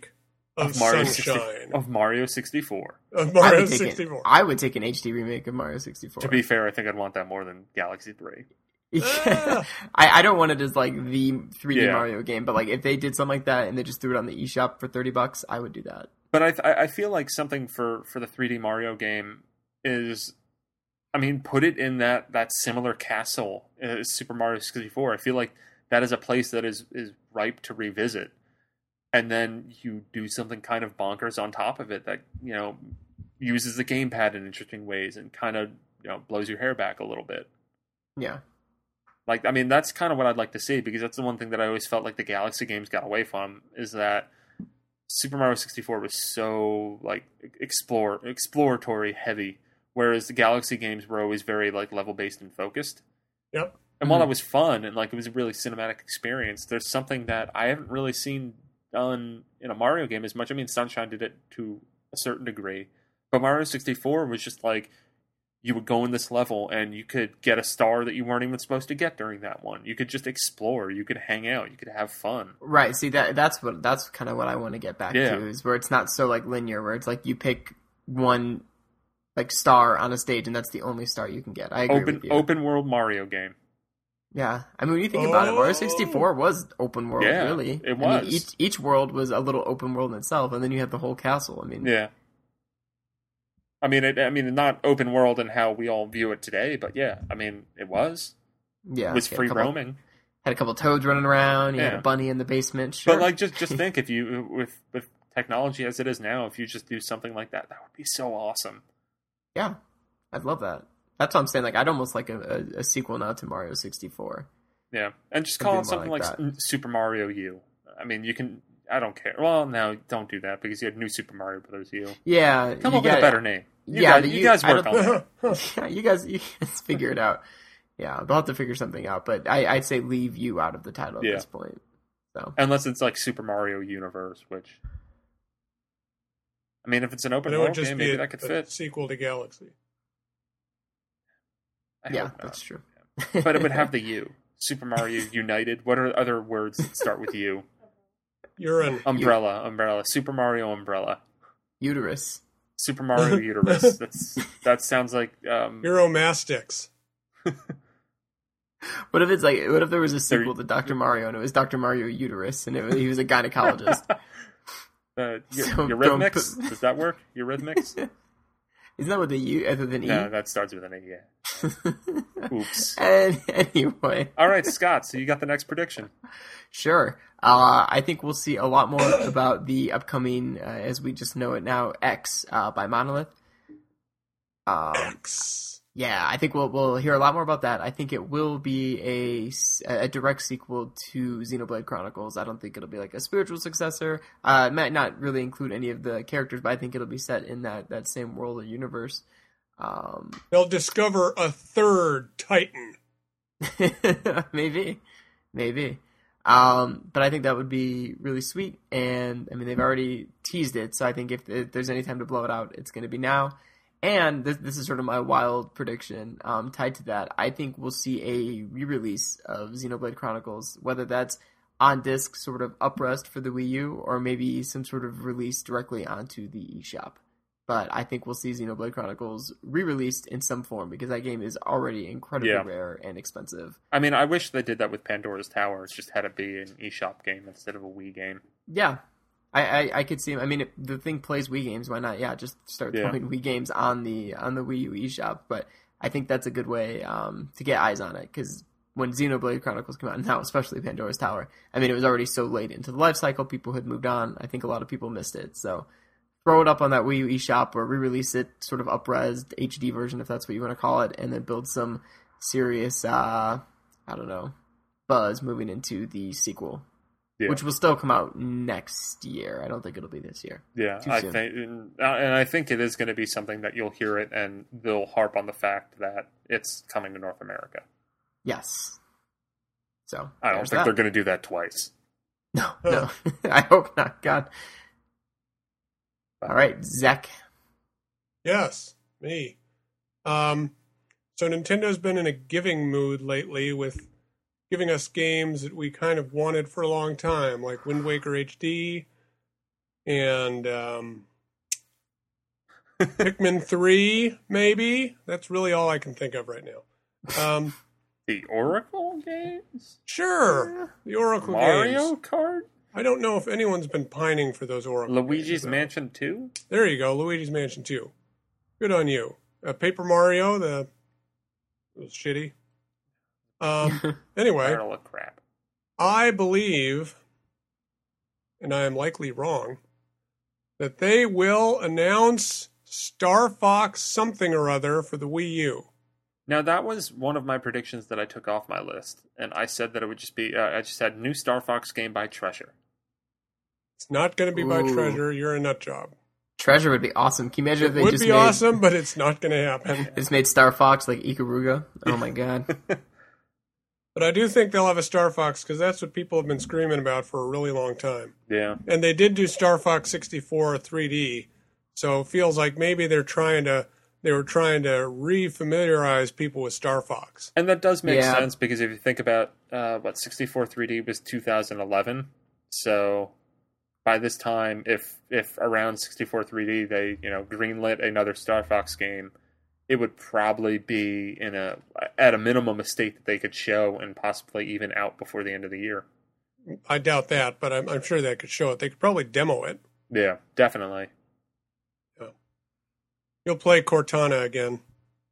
of, of Mario Sunshine. sixty, of Mario sixty-four. Of I Mario would, take sixty-four. an, I would take an H D remake of Mario sixty-four. To be fair, I think I'd want that more than Galaxy three. Ah. I, I don't want it as like the three D Yeah. Mario game, but like if they did something like that and they just threw it on the eShop for thirty bucks, I would do that. But I th- I feel like something for, for the three D Mario game is, I mean, put it in that, that similar castle as Super Mario sixty-four. I feel like that is a place that is, is ripe to revisit. And then you do something kind of bonkers on top of it that, you know, uses the gamepad in interesting ways and kind of, you know, blows your hair back a little bit. Yeah. Like, I mean, that's kind of what I'd like to see, because that's the one thing that I always felt like the Galaxy games got away from, is that Super Mario sixty-four was so, like, explore exploratory heavy, whereas the Galaxy games were always very, like, level-based and focused. Yep. And while that was fun, and, like, it was a really cinematic experience, there's something that I haven't really seen done in a Mario game as much. I mean, Sunshine did it to a certain degree, but Mario sixty-four was just, like, you would go in this level and you could get a star that you weren't even supposed to get during that one. You could just explore. You could hang out. You could have fun. Right. See, that that's what that's kind of what I want to get back Yeah. to, is where it's not so like linear, where it's like you pick one like star on a stage and that's the only star you can get. I agree Open with you. open world Mario game. Yeah, I mean, when you think about it, Mario Oh. sixty-four was open world, Yeah, really. it I was. mean, each each world was a little open world in itself, and then you have the whole castle. I mean, Yeah. I mean, it, I mean, not open world in how we all view it today, but yeah, I mean, it was. yeah, It was you had a free couple- roaming. Had a couple toads running around. You had Yeah. a bunny in the basement. Sure. But like, just just think, if you with with technology as it is now, if you just do something like that, that would be so awesome. yeah, I'd love that. That's what I'm saying. Like, I'd almost like a, a, a sequel now to Mario sixty-four. Yeah, and just Something call it more something like like, that. S- Super Mario U. I mean, you can. I don't care. Well, no, don't do that, because you had New Super Mario Brothers U. Yeah, Come you up with a got- better name. You Yeah, guys, the you U- guys I work don't- on that. Yeah, you guys, you guys figure it out. Yeah, they'll have to figure something out. But I, I'd say leave you out of the title at Yeah. this point. So Unless it's like Super Mario Universe, which, I mean, if it's an open But it would world just game, be maybe a, that could a fit. sequel to Galaxy. I yeah, hope not. that's true. But it would have the U. Super Mario United. What are other words that start with U? Urine. Umbrella, umbrella. Super Mario umbrella. uterus. Super Mario uterus. That's that sounds like um, Euromastics. What if it's like? What if there was a sequel There- to Doctor Mario and it was Doctor Mario Uterus and it was, he was a gynecologist? uh, eu- So Eurythmics. don't Does that work? Eurythmics? Isn't that with the U other than E? No, that starts with an A. Yeah. Oops. And anyway, All right, Scott. So you got the next prediction. sure. Uh, I think we'll see a lot more about the upcoming, uh, as we just know it now, X uh, by Monolith. Um, X. yeah, I think we'll we'll hear a lot more about that. I think it will be a, s- a direct sequel to Xenoblade Chronicles. I don't think it'll be like a spiritual successor. Uh, it might not really include any of the characters, but I think it'll be set in that, that same world or universe. Um, They'll discover a third Titan. maybe, maybe. Um, but I think that would be really sweet. And I mean, they've already teased it, so I think if, if there's any time to blow it out, it's going to be now. And this, this is sort of my wild prediction um, tied to that. I think we'll see a re-release of Xenoblade Chronicles, whether that's on disc, sort of uprest for the Wii U, or maybe some sort of release directly onto the eShop. But I think we'll see Xenoblade Chronicles re-released in some form, because that game is already incredibly Yeah. rare and expensive. I mean, I wish they did that with Pandora's Tower. It's just had it be an eShop game instead of a Wii game. Yeah, I, I, I could see. I mean, if the thing plays Wii games, why not? Yeah, just start Yeah. throwing Wii games on the on the Wii U eShop. But I think that's a good way um, to get eyes on it, because when Xenoblade Chronicles came out, and now especially Pandora's Tower, I mean, it was already so late into the life cycle. People had moved on. I think a lot of people missed it. So throw it up on that Wii U eShop, or re-release it, sort of up-resed H D version, if that's what you want to call it, and then build some serious, uh, I don't know, buzz moving into the sequel. Yeah. Which will still come out next year. I don't think it'll be this year. Yeah, Too I soon. think, and, uh, and I think it is going to be something that you'll hear it, and they'll harp on the fact that it's coming to North America. Yes. So I don't there's think that. they're going to do that twice. No, no. I hope not. God. All right, Zach. Yes, me. Um, so Nintendo's been in a giving mood lately, with giving us games that we kind of wanted for a long time, like Wind Waker H D, and um, Pikmin three, maybe. That's really all I can think of right now. Um, The Oracle games? sure, the Oracle Mario games. Kart? I don't know if anyone's been pining for those Oracle Luigi's games, though. Mansion two? There you go, Luigi's Mansion two. Good on you. Uh, Paper Mario, the it was shitty. Um, anyway, Pile of crap. I believe, and I am likely wrong, that they will announce Star Fox something or other for the Wii U. Now, that was one of my predictions that I took off my list, and I said that it would just be, uh, I just had new Star Fox game by Treasure. It's not going to be by Ooh. Treasure. You're a nut job. Treasure would be awesome. Can you imagine It if they would just be made, awesome, but it's not going to happen. just made Star Fox like Ikaruga? Oh my god. But I do think they'll have a Star Fox because that's what people have been screaming about for a really long time. Yeah. And they did do Star Fox sixty-four three D, so it feels like maybe they're trying to they were trying to re-familiarize people with Star Fox. And that does make Yeah. sense, because if you think about uh, what sixty-four three D was two thousand eleven, so by this time, if if around sixty-four three D they, you know, greenlit another Star Fox game, it would probably be in a at a minimum a state that they could show and possibly even out before the end of the year. I doubt that, but I'm, I'm sure they could show it. They could probably demo it. Yeah, definitely. You'll play Cortana again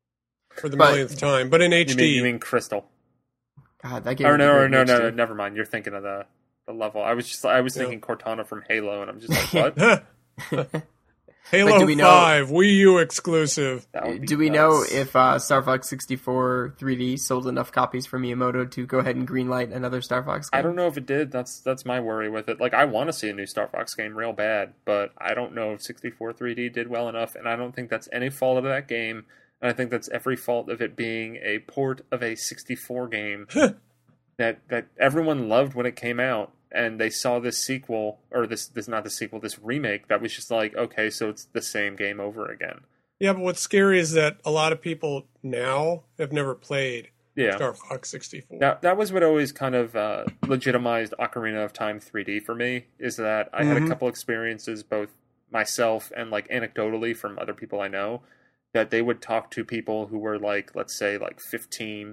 for the But- millionth time, but in H You D. mean, you mean Crystal? God, that game. Or would be no, great or in no, no, H D. no, never mind. You're thinking of the the level. I was just I was Yeah. thinking Cortana from Halo, and I'm just like, what? Halo do we know- five, Wii U exclusive. That would be Do we know nuts. if uh, Star Fox sixty-four three D sold enough copies for Miyamoto to go ahead and greenlight another Star Fox game? I don't know if it did. That's that's my worry with it. Like, I want to see a new Star Fox game real bad, but I don't know if sixty-four three D did well enough, and I don't think that's any fault of that game. And I think that's every fault of it being a port of a sixty-four game that that everyone loved when it came out, and they saw this sequel, or this this not the sequel, this remake that was just like, okay, so it's the same game over again. Yeah, but what's scary is that a lot of people now have never played Yeah. Star Fox sixty-four. That that was what always kind of uh, legitimized Ocarina of Time three D for me, is that I had a Mhm. couple experiences, both myself and like anecdotally from other people I know, that they would talk to people who were like, let's say like fifteen,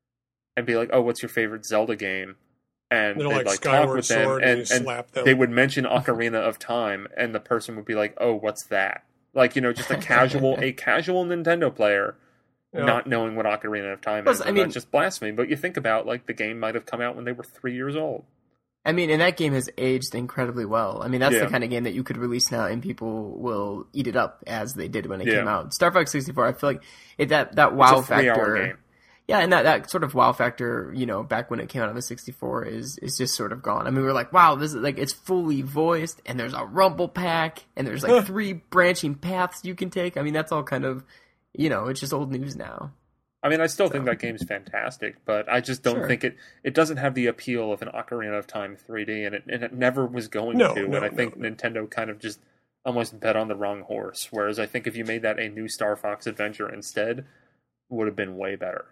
and be like, "Oh, what's your favorite Zelda game?" And They're they'd like like talk Skyward with them, Sword and, and, you and slap them. they would mention Ocarina of Time, and the person would be like, "Oh, what's that?" Like, you know, just a casual a casual Nintendo player. Yeah. Not knowing what Ocarina of Time Plus, is, I and mean- that's just blasphemy. But you think about, like, the game might have come out when they were three years old. I mean, and that game has aged incredibly well. I mean, that's Yeah. the kind of game that you could release now, and people will eat it up as they did when it Yeah. came out. Star Fox sixty-four, I feel like it, that that wow It's a three-hour factor. game. Yeah, and that, that sort of wow factor, you know, back when it came out on the sixty-four is is just sort of gone. I mean, we were like, wow, this is like, it's fully voiced, and there's a rumble pack, and there's like three branching paths you can take. I mean, that's all kind of, you know, it's just old news now. I mean, I still think that game's fantastic, but I just don't Sure. think it. It doesn't have the appeal of an Ocarina of Time three D, and it and it never was going No, to. no, and I think no, no. Nintendo kind of just almost bet on the wrong horse. Whereas I think if you made that a new Star Fox adventure instead, would have been way better.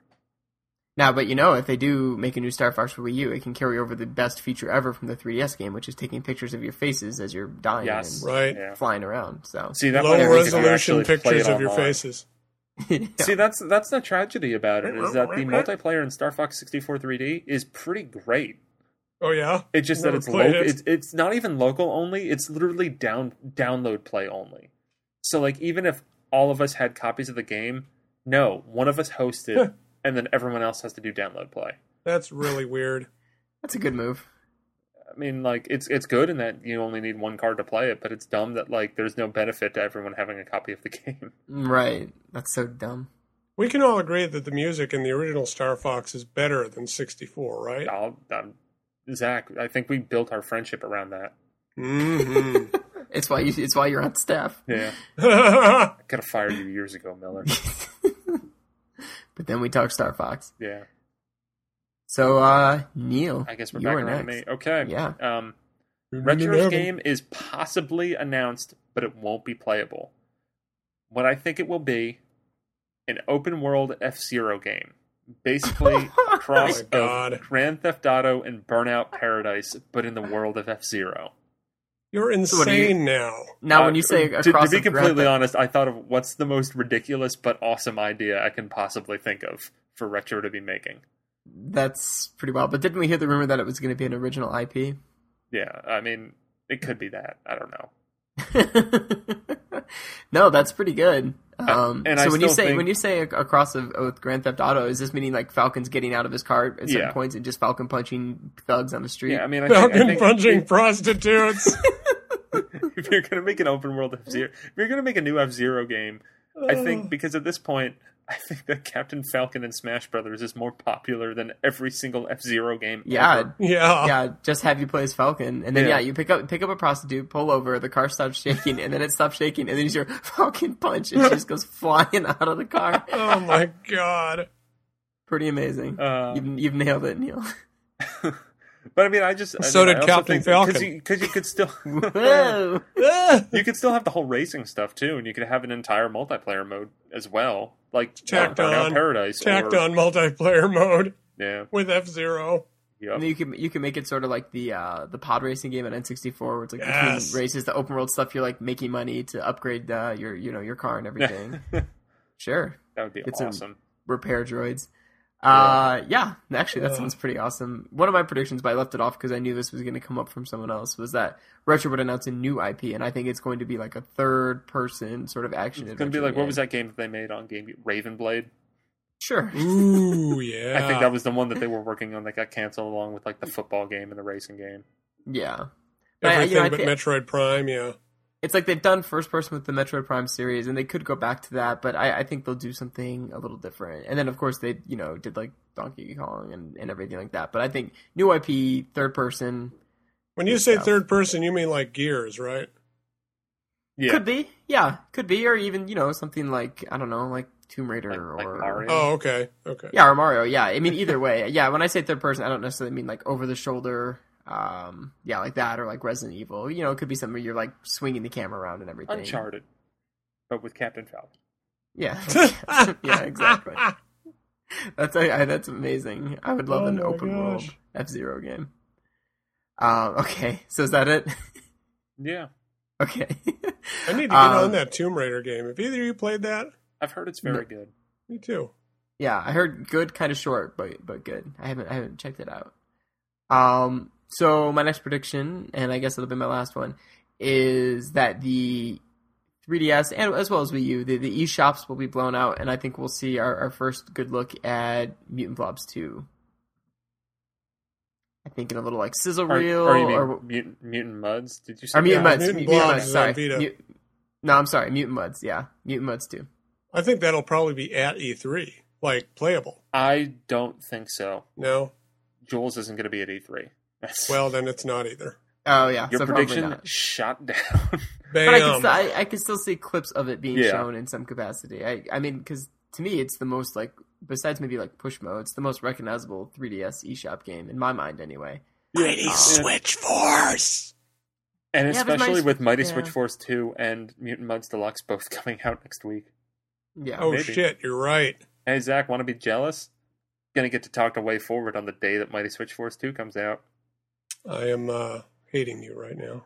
Now, but you know, if they do make a new Star Fox for Wii U, it can carry over the best feature ever from the three D S game, which is taking pictures of your faces as you're dying Yes, and Right. Yeah. flying around. So, See that Low might make it resolution actually play pictures it of your online. faces. See, that's that's the tragedy about it, is that the multiplayer in Star Fox sixty-four three D is pretty great. Oh yeah. It's just Never that it's played local. it. It's it's not even local only. It's literally down download play only. So like, even if all of us had copies of the game, no, one of us hosts it, and then everyone else has to do download play. That's really weird. that's a good move. I mean, like, it's it's good in that you only need one card to play it, but it's dumb that like there's no benefit to everyone having a copy of the game. Right. That's so dumb. We can all agree that the music in the original Star Fox is better than sixty-four, right? I'll, um, Zach, I think we built our friendship around that. Mm-hmm. It's why you. It's why you're on staff. Yeah, I could have fired you years ago, Miller. But then we talk Star Fox. Yeah, So, uh, Neil, I guess we're you back are around to next. me. Okay. Yeah. Um, Retro's game is possibly announced, but it won't be playable. What I think it will be, an open world F-Zero game. Basically, a cross Oh my God. of Grand Theft Auto and Burnout Paradise, but in the world of F-Zero. You're what do insane you- now. Now, Uh, when you say to, across to be the Grand completely Theft- honest, I thought of what's the most ridiculous but awesome idea I can possibly think of for Retro to be making. that's pretty wild. But didn't we hear the rumor that it was going to be an original I P? Yeah, I mean, it could be that. I don't know. No, that's pretty good. Um, and so I when you still say think- when you say ac- across of, with Grand Theft Auto, is this meaning like Falcon's getting out of his car at certain Yeah. points and just Falcon punching thugs on the street? Yeah, I mean, I think, I Falcon think punching prostitutes. if you're going to make an open world F Zero, if you're going to make a new F Zero game, I think because at this point, I think that Captain Falcon in Smash Brothers is more popular than every single F Zero game. Yeah, ever. Yeah. yeah, just have you play as Falcon, and then Yeah. yeah. you pick up pick up a prostitute, pull over, the car starts shaking, and then it stops shaking, and then you hear Falcon punch, and she just goes flying out of the car. Oh my god. Pretty amazing. Uh, you've you've nailed it, Neil. But I mean, I just I So mean, did I also Captain think Falcon. because you, 'cause you could still Whoa! you could still have the whole racing stuff too, and you could have an entire multiplayer mode as well, like Tacked uh, Burnout on. Paradise. Tacked or, on multiplayer mode Yeah. with F-Zero. Yep. And then you can you can make it sort of like the uh, the pod racing game at N sixty-four, where it's like Yes. between races, the open world stuff. You're like making money to upgrade uh, your you know your car and everything. Sure, That would be Get some- awesome. repair droids. Uh, yeah, actually, that sounds pretty awesome. One of my predictions, but I left it off because I knew this was going to come up from someone else, was that Retro would announce a new I P, and I think it's going to be like a third-person sort of action. It's going to be like, what was that game that they made on Game Raven Blade? Sure. Ooh, yeah. I think that was the one that they were working on that got canceled along with like the football game and the racing game. Yeah. But, Everything you know, I but thi- Metroid Prime, yeah. It's like they've done first person with the Metroid Prime series, and they could go back to that, but I, I think they'll do something a little different. And then, of course, they you know did like Donkey Kong and, and everything like that. But I think new I P, third person, When you say stuff. third person, you mean like Gears, right? Yeah. could be, yeah, could be, or even you know something like I don't know, like Tomb Raider Like- or like Mario. Oh, okay. Okay. yeah, or Mario. Yeah, I mean either way. Yeah, when I say third person, I don't necessarily mean like over the shoulder. Um, yeah, like that, or like Resident Evil. You know, it could be something where you're like swinging the camera around and everything. Uncharted, but with Captain Falcon. Yeah, yeah, exactly. That's I, that's amazing. I would love Oh an my open world gosh. F-Zero game. Um, okay, so is that it? Yeah, Okay. I need to get Um, on that Tomb Raider game. Have either of you played that? I've heard it's very good. Me too. Yeah, I heard good, kind of short, but but good. I haven't I haven't checked it out. Um, so my next prediction, and I guess it'll be my last one, is that the three D S and as well as Wii U, the, the eShops will be blown out, and I think we'll see our, our first good look at Mutant Blobs two. I think in a little like sizzle Or, reel, or you mean or, Mutant, Mutant Muds? Did you say or Mutant Yeah, Muds. Mutant Mutant, Blobs Muds, is on sorry. Vita. Mut- no, I'm sorry, Mutant Muds. Yeah, Mutant Muds two. I think that'll probably be at E three, like playable. I don't think so. No? Jules isn't going to be at E three. That's, Well, then it's not either. Oh yeah, your so probably prediction not. shot down. Bam. But I can, still, I, I can still see clips of it being Yeah. shown in some capacity. I, I mean, because to me, it's the most like, besides maybe like push mode, it's the most recognizable three D S eShop game in my mind, anyway. Mighty Uh, Switch Force! And Yeah, but especially Mighty- with Mighty yeah. Switch Force two and Mutant Muds Deluxe both coming out next week. Yeah. Oh, maybe. shit, you're right. Hey, Zach, want to be jealous? Gonna get to talk to Way Forward on the day that Mighty Switch Force two comes out. I am uh, hating you right now.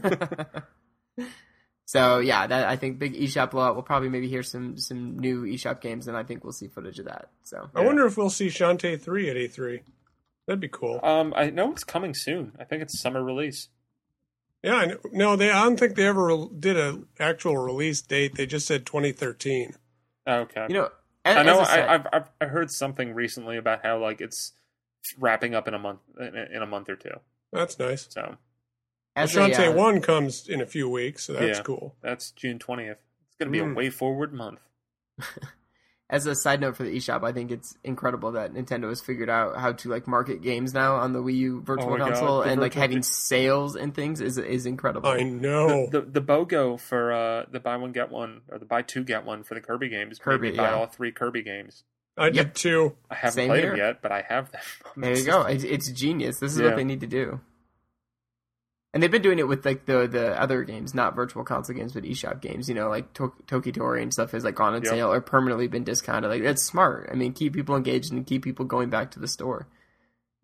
So yeah, that I think big eShop blowout. We'll probably maybe hear some some new eShop games, and I think we'll see footage of that. So I Yeah. wonder if we'll see Shantae three at E three. That'd be cool. Um, I know it's coming soon. I think it's summer release. Yeah, I know. No, they. I don't think they ever re- did an actual release date. They just said twenty thirteen. Okay. you know, as, I know. as a side- I, I've, I've I heard something recently about how like it's wrapping up in a month in a, in a month or two. That's nice. So as Well, a, Shantae uh, one comes in a few weeks, so that's Yeah. cool. that's June twentieth. It's gonna be Mm. a Way Forward month. As a side note for the eShop, I think it's incredible that Nintendo has figured out how to like market games now on the Wii U Virtual Oh my God, Console, the and like virtual having con- sales and things is is incredible. I know. The, the the BOGO for uh, the buy one get one or the buy two get one for the Kirby games. Kirby, made me buy yeah. all three Kirby games. I did Yep. too. I haven't Same played here. them yet, but I have them. There you go. It's, it's genius. This is Yeah. what they need to do. And they've been doing it with like the the other games, not Virtual Console games, but eShop games. You know, like to- Tokitori and stuff has like gone on Yep. sale or permanently been discounted. Like that's smart. I mean, keep people engaged and keep people going back to the store.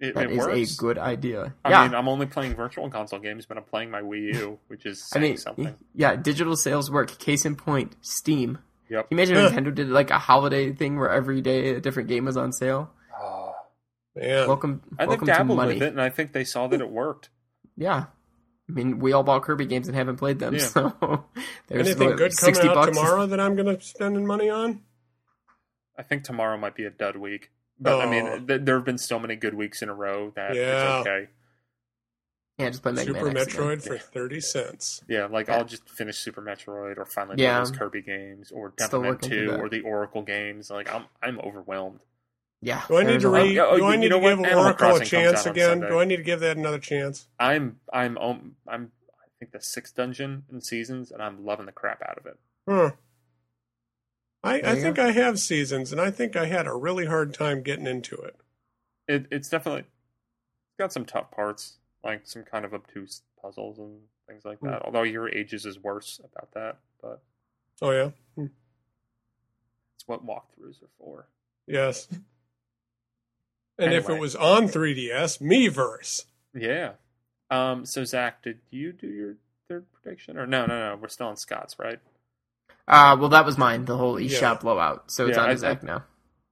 It, that it is works. a good idea. I yeah. mean, I'm only playing virtual console games, but I'm playing my Wii U, which is I saying mean, something. yeah, digital sales work. Case in point, Steam. Yep. Can you imagine if Nintendo did like a holiday thing where every day a different game was on sale? Oh. Man. Welcome, And they've welcome to dabbled money. with it, and I think they saw that it worked. Yeah. I mean, we all bought Kirby games and haven't played them, Yeah. so there's Anything what, good coming sixty out bucks. tomorrow that I'm going to spend money on? I think tomorrow might be a dud week. But, I Oh. mean, th- there have been so many good weeks in a row that Yeah. it's okay. Yeah, just play Mega Super Man X again. Metroid for thirty cents. Yeah, like, Yeah. I'll just finish Super Metroid or finally Yeah. play those Kirby games or Still Devilman looking through two that. or the Oracle games. Like, I'm I'm overwhelmed. Yeah. Do I need there's to a lot- re- Oh, Do I you need know to what? give Animal Oracle a Crossing comes chance out on again? Sunday. Do I need to give that another chance? I'm I'm um, I'm I think the sixth dungeon in Seasons, and I'm loving the crap out of it. Huh. I, There I you think go. I have Seasons, and I think I had a really hard time getting into it. It it's definitely it's got some tough parts, like some kind of obtuse puzzles and things like that. Although your ages is worse about that, but Oh, yeah? Hmm. it's what walkthroughs are for. Yes. And if Anyway. it was on three D S, Miiverse. Yeah. Um. So Zach, did you do your third prediction, or no? No, no. We're still on Scott's, right? Uh, well, that was mine, the whole eShop Yeah. blowout. So it's Yeah, on I- to Zach now.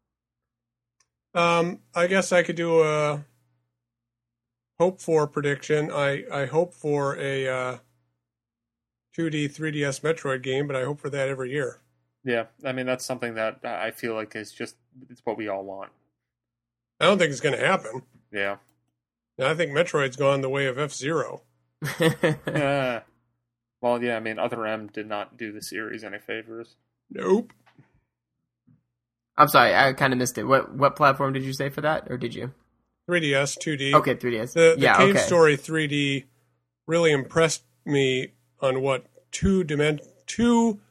Um, I guess I could do a hope for prediction. I, I hope for a uh, two D, three D S Metroid game, but I hope for that every year. Yeah. I mean, that's something that I feel like is just it's what we all want. I don't think it's going to happen. Yeah. And I think Metroid's gone the way of F-Zero. Yeah. Well, yeah. I mean, Other M did not do the series any favors. Nope. I'm sorry, I kind of missed it. What what platform did you say for that, or did you? three D S, two D. Okay, three D S. The, the yeah, Cave okay. Story three D really impressed me on what two dimen- two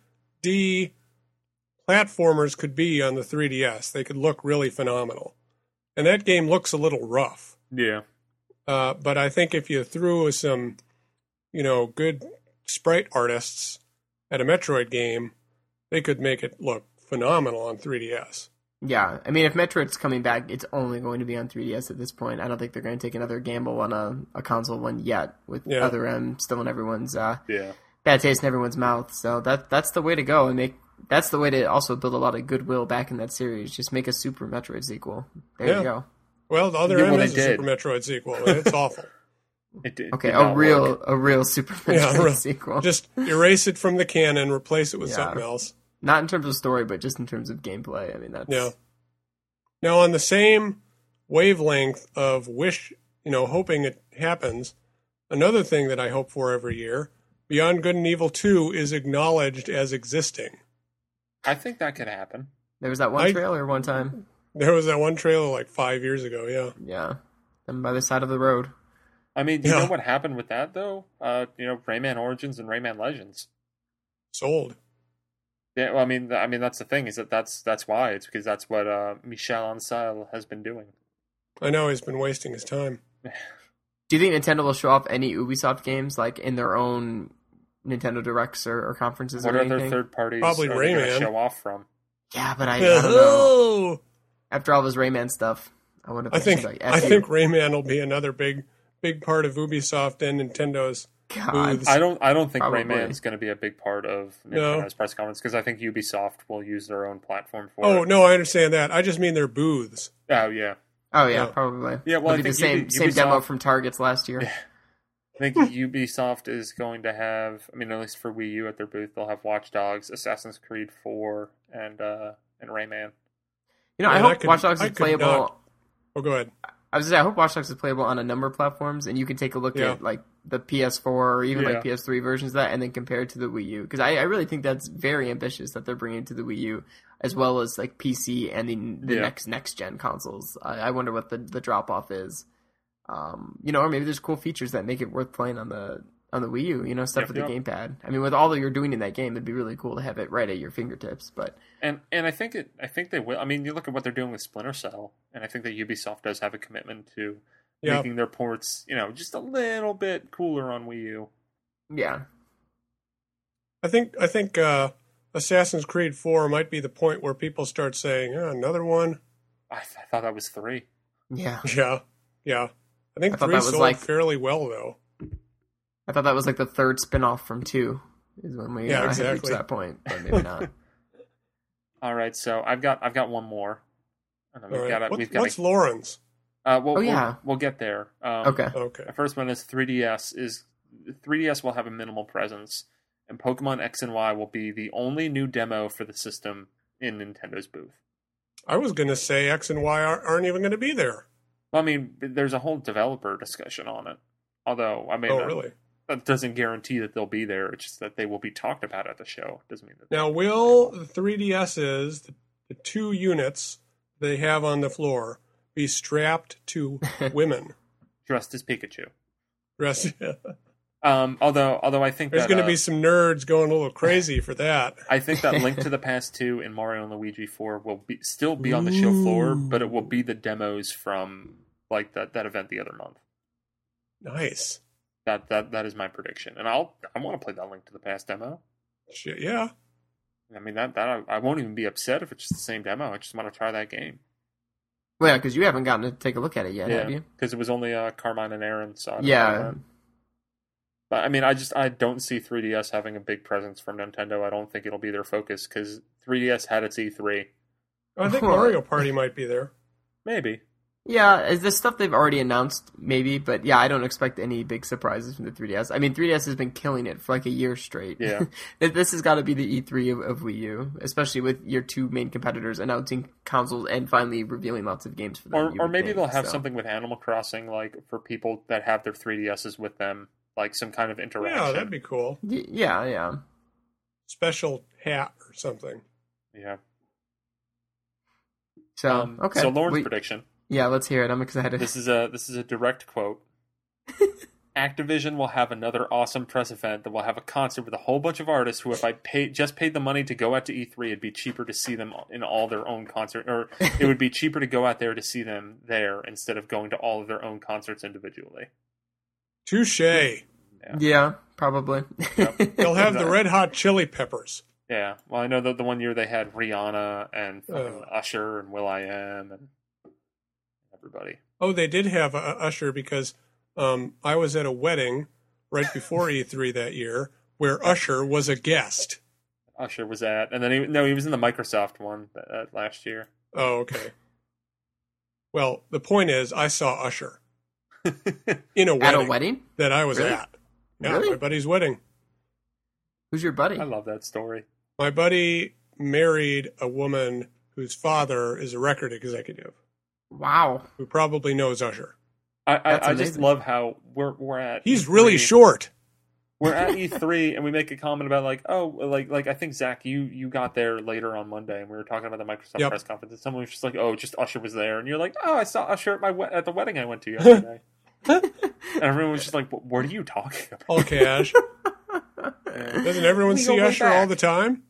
D platformers could be on the three D S. They could look really phenomenal. And that game looks a little rough. Yeah. Uh, but I think if you threw some, you know, good sprite artists at a Metroid game, they could make it look phenomenal on three D S. Yeah, I mean, if Metroid's coming back, it's only going to be on three D S at this point. I don't think they're going to take another gamble on a, a console one yet, with Yeah. Other M still in everyone's uh, Yeah. bad taste in everyone's mouth. So that that's the way to go, and make that's the way to also build a lot of goodwill back in that series. Just make a Super Metroid sequel. There Yeah. you go. Well, the other Yeah, end well, is a they did. Super Metroid sequel, and it's awful. It did. Okay, did a not real work. a real Super Metroid Yeah, real- sequel. Just erase it from the canon, replace it with Yeah. something else. Not in terms of story, but just in terms of gameplay. I mean, that's Yeah. Now, on the same wavelength of wish, you know, hoping it happens, another thing that I hope for every year, Beyond Good and Evil two is acknowledged as existing. I think that could happen. There was that one I- trailer one time. There was that one trailer like five years ago, yeah. Yeah, them by the side of the road. I mean, you Yeah. know what happened with that though? Uh, you know, Rayman Origins and Rayman Legends. Sold. Yeah, well, I mean, th- I mean that's the thing is that that's that's why it's because that's what uh, Michel Ancel has been doing. I know he's been wasting his time. Do you think Nintendo will show off any Ubisoft games like in their own Nintendo Directs or, or conferences What or other anything? third parties Probably are they going to Rayman. show off from? Yeah, but I, I don't know. Oh! After all this Rayman stuff, I wonder if I they think should, like, I F you. think Rayman will be another big big part of Ubisoft and Nintendo's God. booths. I don't. I don't think Probably. Rayman's going to be a big part of No. Nintendo's press conference because I think Ubisoft will use their own platform for Oh it. no, I understand that. I just mean their booths. Oh yeah. Oh yeah, Yeah. probably. Yeah, well, It'll I be the think same Ubi- same demo Ubisoft- from Targets last year. Yeah. I think Ubisoft is going to have. I mean, at least for Wii U at their booth, they'll have Watch Dogs, Assassin's Creed four, and uh, and Rayman. You know, I Man, I hope could- Watch Dogs I is could playable. not- Oh, go ahead. I was gonna say, I hope Watch Dogs is playable on a number of platforms, and you can take a look Yeah. at like the P S four or even Yeah. like P S three versions of that, and then compare it to the Wii U. Because I, I really think that's very ambitious that they're bringing to the Wii U, as well as like P C and the, the Yeah. next next gen consoles. I, I wonder what the, the drop off is. Um, you know, or maybe there's cool features that make it worth playing on the on the Wii U. You know, stuff Yep, with yep. the gamepad. I mean, with all that you're doing in that game, it'd be really cool to have it right at your fingertips. But And and I think it. I think they will. I mean, you look at what they're doing with Splinter Cell, and I think that Ubisoft does have a commitment to Yeah. making their ports, you know, just a little bit cooler on Wii U. yeah, I think I think uh, Assassin's Creed four might be the point where people start saying, oh, another one. I, th- I thought that was three. yeah. Yeah. Yeah. I think I thought three that was sold like- fairly well, though. I thought that was like the third spin-off from two. Is when we Yeah, uh, had exactly. reached that point, but maybe not. All right, so I've got I've got one more. And then All we've right. got What- we've got what's Lauren's? uh, we'll, Oh, yeah. we'll, we'll get there. Um, Okay. Okay. The first one is three D S. Is three D S will have a minimal presence, and Pokemon X and Y will be the only new demo for the system in Nintendo's booth. I was going to say X and Y are- aren't even going to be there. Well, I mean, there's a whole developer discussion on it. Although, I mean, Oh, that, really? that doesn't guarantee that they'll be there. It's just that they will be talked about at the show. Doesn't mean that. Now, will the three D S's, the, the two units they have on the floor, be strapped to women? Dressed as Pikachu. Rest, Um, although, although I think There's that, going to uh, be some nerds going a little crazy for that. I think that Link to the Past two and Mario and Luigi four will be still be on the show floor, but it will be the demos from like that, that event the other month. Nice. That that that is my prediction, and I'll I want to play that Link to the Past demo. Shit, yeah. I mean that that I, I won't even be upset if it's just the same demo. I just want to try that game. Well, yeah, because you haven't gotten to take a look at it yet, have Yeah, you? because it was only uh, Carmine and Aaron. So I don't know Yeah. that. But I mean, I just I don't see three D S having a big presence from Nintendo. I don't think it'll be their focus because three D S had its E three. I think Mario Party might be there. Maybe. Yeah, is this stuff they've already announced? Maybe, but yeah, I don't expect any big surprises from the three D S. I mean, three D S has been killing it for like a year straight. Yeah. This has got to be the E three of, of Wii U, especially with your two main competitors announcing consoles and finally revealing lots of games for them. Or you or would maybe think, they'll have so. something with Animal Crossing, like for people that have their three D S's with them, like some kind of interaction. Yeah, that'd be cool. Y- Yeah, yeah. Special hat or something. Yeah. So Um, okay. So Lauren's We- prediction. Yeah, let's hear it. I'm excited. This is a this is a direct quote. Activision will have another awesome press event that will have a concert with a whole bunch of artists who, if I paid just paid the money to go out to E three, it'd be cheaper to see them in all their own concert, or it would be cheaper to go out there to see them there instead of going to all of their own concerts individually. Touche. Yeah, probably. They'll have the Red Hot Chili Peppers. Yeah, well, I know that the one year they had Rihanna and fucking Oh. Usher and will.i.am and everybody. Oh, they did have uh, Usher because um, I was at a wedding right before E three that year where Usher was a guest. Usher was at, and then he no, he was in the Microsoft one that, that last year. Oh, okay. Well, the point is, I saw Usher in a wedding, At a wedding? that I was Really? at. Yeah, Really? my buddy's wedding. Who's your buddy? I love that story. My buddy married a woman whose father is a record executive Wow. who probably knows Usher. I, I, That's I just amazing. love how we're we're at. He's E three. really short. We're at E three, and we make a comment about like, oh, like like I think Zach, you you got there later on Monday, and we were talking about the Microsoft Yep. press conference, and someone was just like, oh, just Usher was there, and you're like, oh, I saw Usher at my we- at the wedding I went to yesterday, and everyone was just like, what are you talking about? All cash. Doesn't everyone We go see way Usher all back. the time?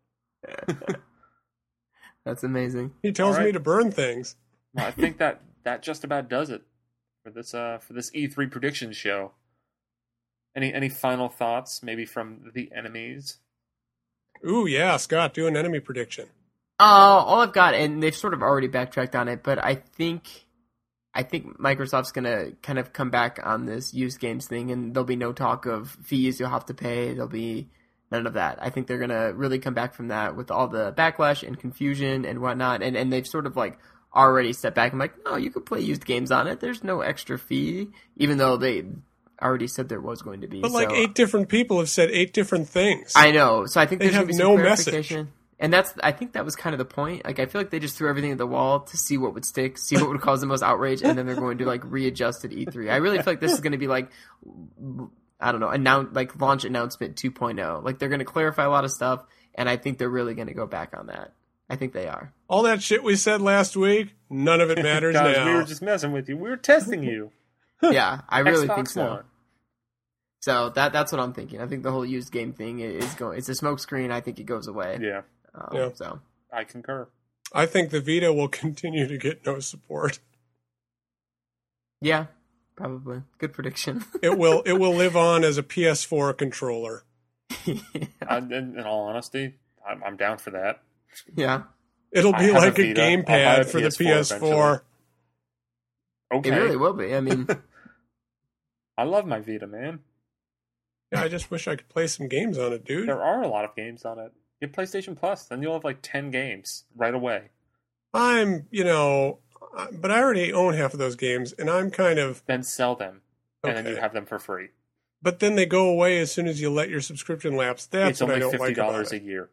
That's amazing. He tells All right. me to burn things. Well, I think that that just about does it for this uh for this E three predictions show. Any any final thoughts, maybe from the enemies? Ooh, yeah, Scott, do an enemy prediction. Uh, all I've got, and they've sort of already backtracked on it, but I think, I think Microsoft's gonna kind of come back on this used games thing, and there'll be no talk of fees you'll have to pay. There'll be none of that. I think they're gonna really come back from that with all the backlash and confusion and whatnot, and and they've sort of like already stepped back and like, no, you can play used games on it. There's no extra fee, even though they already said there was going to be. But like So- eight different people have said eight different things. I know. So I think They there's have gonna be some no clarification. And that's, I think that was kind of the point. Like, I feel like they just threw everything at the wall to see what would stick, see what would cause the most outrage, and then they're going to like readjust at E three. I really feel like this is going to be like, I don't know, announce like launch announcement two point oh. Like they're going to clarify a lot of stuff, and I think they're really going to go back on that. I think they are. All that shit we said last week, none of it matters Guys, now. we were just messing with you. We were testing you. Yeah, I really think Xbox so. One. So that that's what I'm thinking. I think the whole used game thing is going. It's a smokescreen. I think it goes away. Yeah, Um, Yeah. So I concur. I think the Vita will continue to get no support. yeah, probably good prediction. It will it will live on as a P S four controller. I, in, in all honesty, I'm, I'm down for that. yeah. It'll I be have a like a, Vita. I'll buy a gamepad for the P S four P S four. Okay. It really will be. I mean, I love my Vita, man. Yeah, I just wish I could play some games on it, dude. There are a lot of games on it. Get PlayStation Plus, then you'll have like ten games right away. I'm, you know, but I already own half of those games, and I'm kind of... Then sell them, and then Okay. you have them for free. But then they go away as soon as you let your subscription lapse. That's It's what only I don't fifty like about dollars it. a year.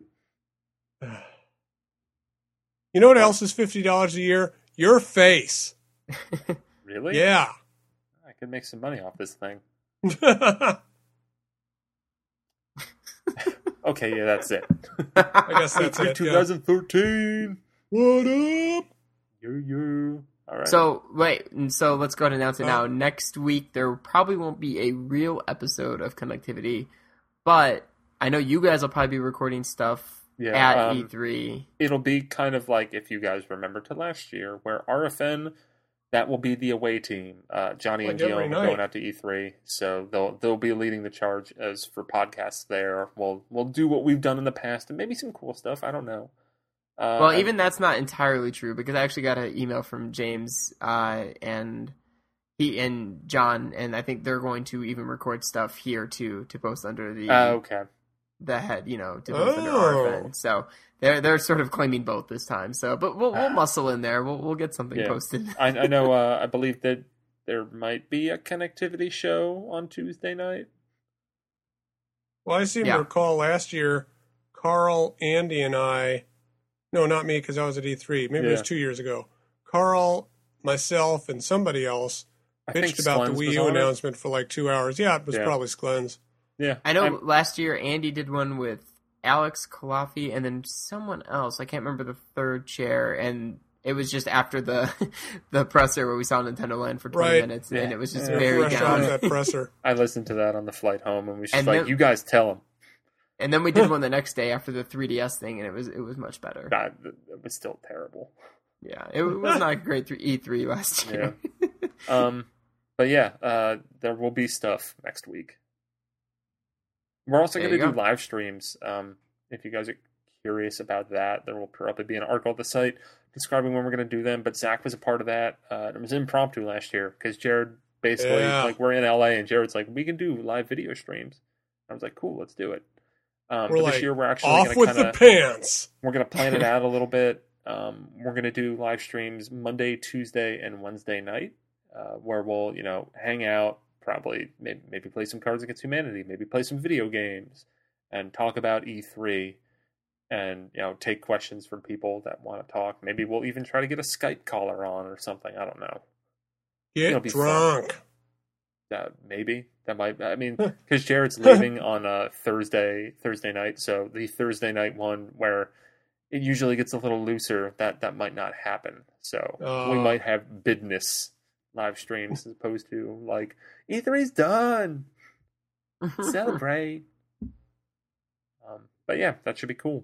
You know what else is fifty dollars a year? Your face. Really? Yeah. I could make some money off this thing. Okay, yeah, that's it. I guess that's it. yeah. twenty thirteen. What up? You, you. All right. so wait, and so let's go ahead and announce it now. Oh. Next week there probably won't be a real episode of Connectivity, but I know you guys will probably be recording stuff Yeah, at um, E three. It'll be kind of like, if you guys remember to last year, where R F N, that will be the away team. Uh, Johnny Like and Guillaume every are night. going out to E three, so they'll they'll be leading the charge as for podcasts there. We'll we'll do what we've done in the past and maybe some cool stuff. I don't know. Uh, Well, and- even that's not entirely true because I actually got an email from James uh, and he and John, and I think they're going to even record stuff here too to post under the uh, okay. the head, you know, to post under Oh. R F N. So they're they're sort of claiming both this time. So, but we'll we'll muscle in there. We'll we'll get something Yeah. posted. I, I know. Uh, I believe that there might be a Connectivity show on Tuesday night. Well, I seem Yeah. to recall last year, Carl, Andy, and I... No, not me, because I was at E three. Maybe it was Yeah. two years ago. Carl, myself, and somebody else I think pitched about the Sklens Wii was U on it. announcement for like two hours. Yeah, it was Yeah. probably Sklens. Yeah, I know I'm- last year Andy did one with Alex Kalafi and then someone else. I can't remember the third chair, and it was just after the the presser where we saw Nintendo Land for twenty Right. minutes, Yeah. and it was just Yeah. very Fresh out down. of that presser. I listened to that on the flight home, and was just And like, then- "You guys tell them." And then we did one the next day after the three D S thing, and it was it was much better. God, it was still terrible. Yeah, it was not a great three- E three last year. Um, but yeah, uh, there will be stuff next week. We're also There going to you do go. live streams. Um, if you guys are curious about that, there will probably be an article at the site describing when we're going to do them. But Zach was a part of that. Uh, it was impromptu last year because Jared basically, Yeah. like, we're in L A and Jared's like, we can do live video streams. I was like, cool, let's do it. Um, We're but like, this year we're actually Off going to with kind the of pants. we're going to plan it out a little bit. Um, we're going to do live streams Monday, Tuesday, and Wednesday night, uh, where we'll, you know, hang out, probably maybe, maybe play some Cards Against Humanity, maybe play some video games, and talk about E three, and, you know, take questions from people that want to talk. Maybe we'll even try to get a Skype caller on or something. I don't know. It'll Get be fun. drunk. Uh, maybe that might. I mean, because Jared's leaving on a Thursday Thursday night, so the Thursday night one where it usually gets a little looser, that that might not happen. So we Uh. might have business live streams as opposed to like E three's done, celebrate. Um, but yeah, that should be cool.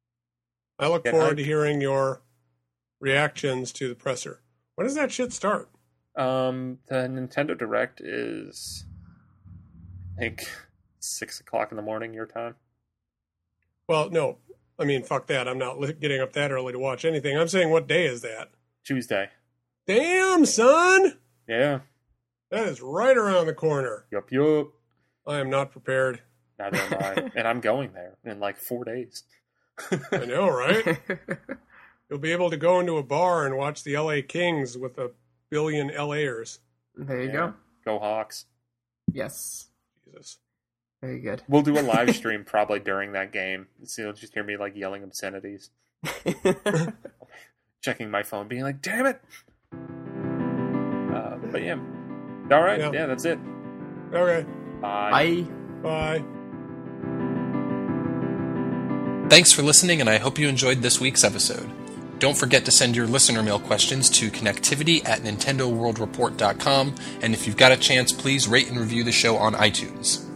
I look Get forward hyped. to hearing your reactions to the presser. When does that shit start? Um, the Nintendo Direct is, I think, six o'clock in the morning your time. Well, no. I mean, fuck that. I'm not li- getting up that early to watch anything. I'm saying, what day is that? Tuesday. Damn, son! Yeah. That is right around the corner. Yup. Yup. I am not prepared. Neither am I. And I'm going there in like four days. I know, right? You'll be able to go into a bar and watch the L A Kings with a billion LAers. There you Yeah. go. Go Hawks. Yes, Jesus. very good. We'll do a live stream probably during that game. So you'll just hear me like yelling obscenities, checking my phone, being like, damn it. Uh, but yeah. All right. Yeah. Yeah, that's it. Okay. Bye. Bye. Bye. Thanks for listening, and I hope you enjoyed this week's episode. Don't forget to send your listener mail questions to connectivity at nintendo world report dot com, and if you've got a chance, please rate and review the show on iTunes.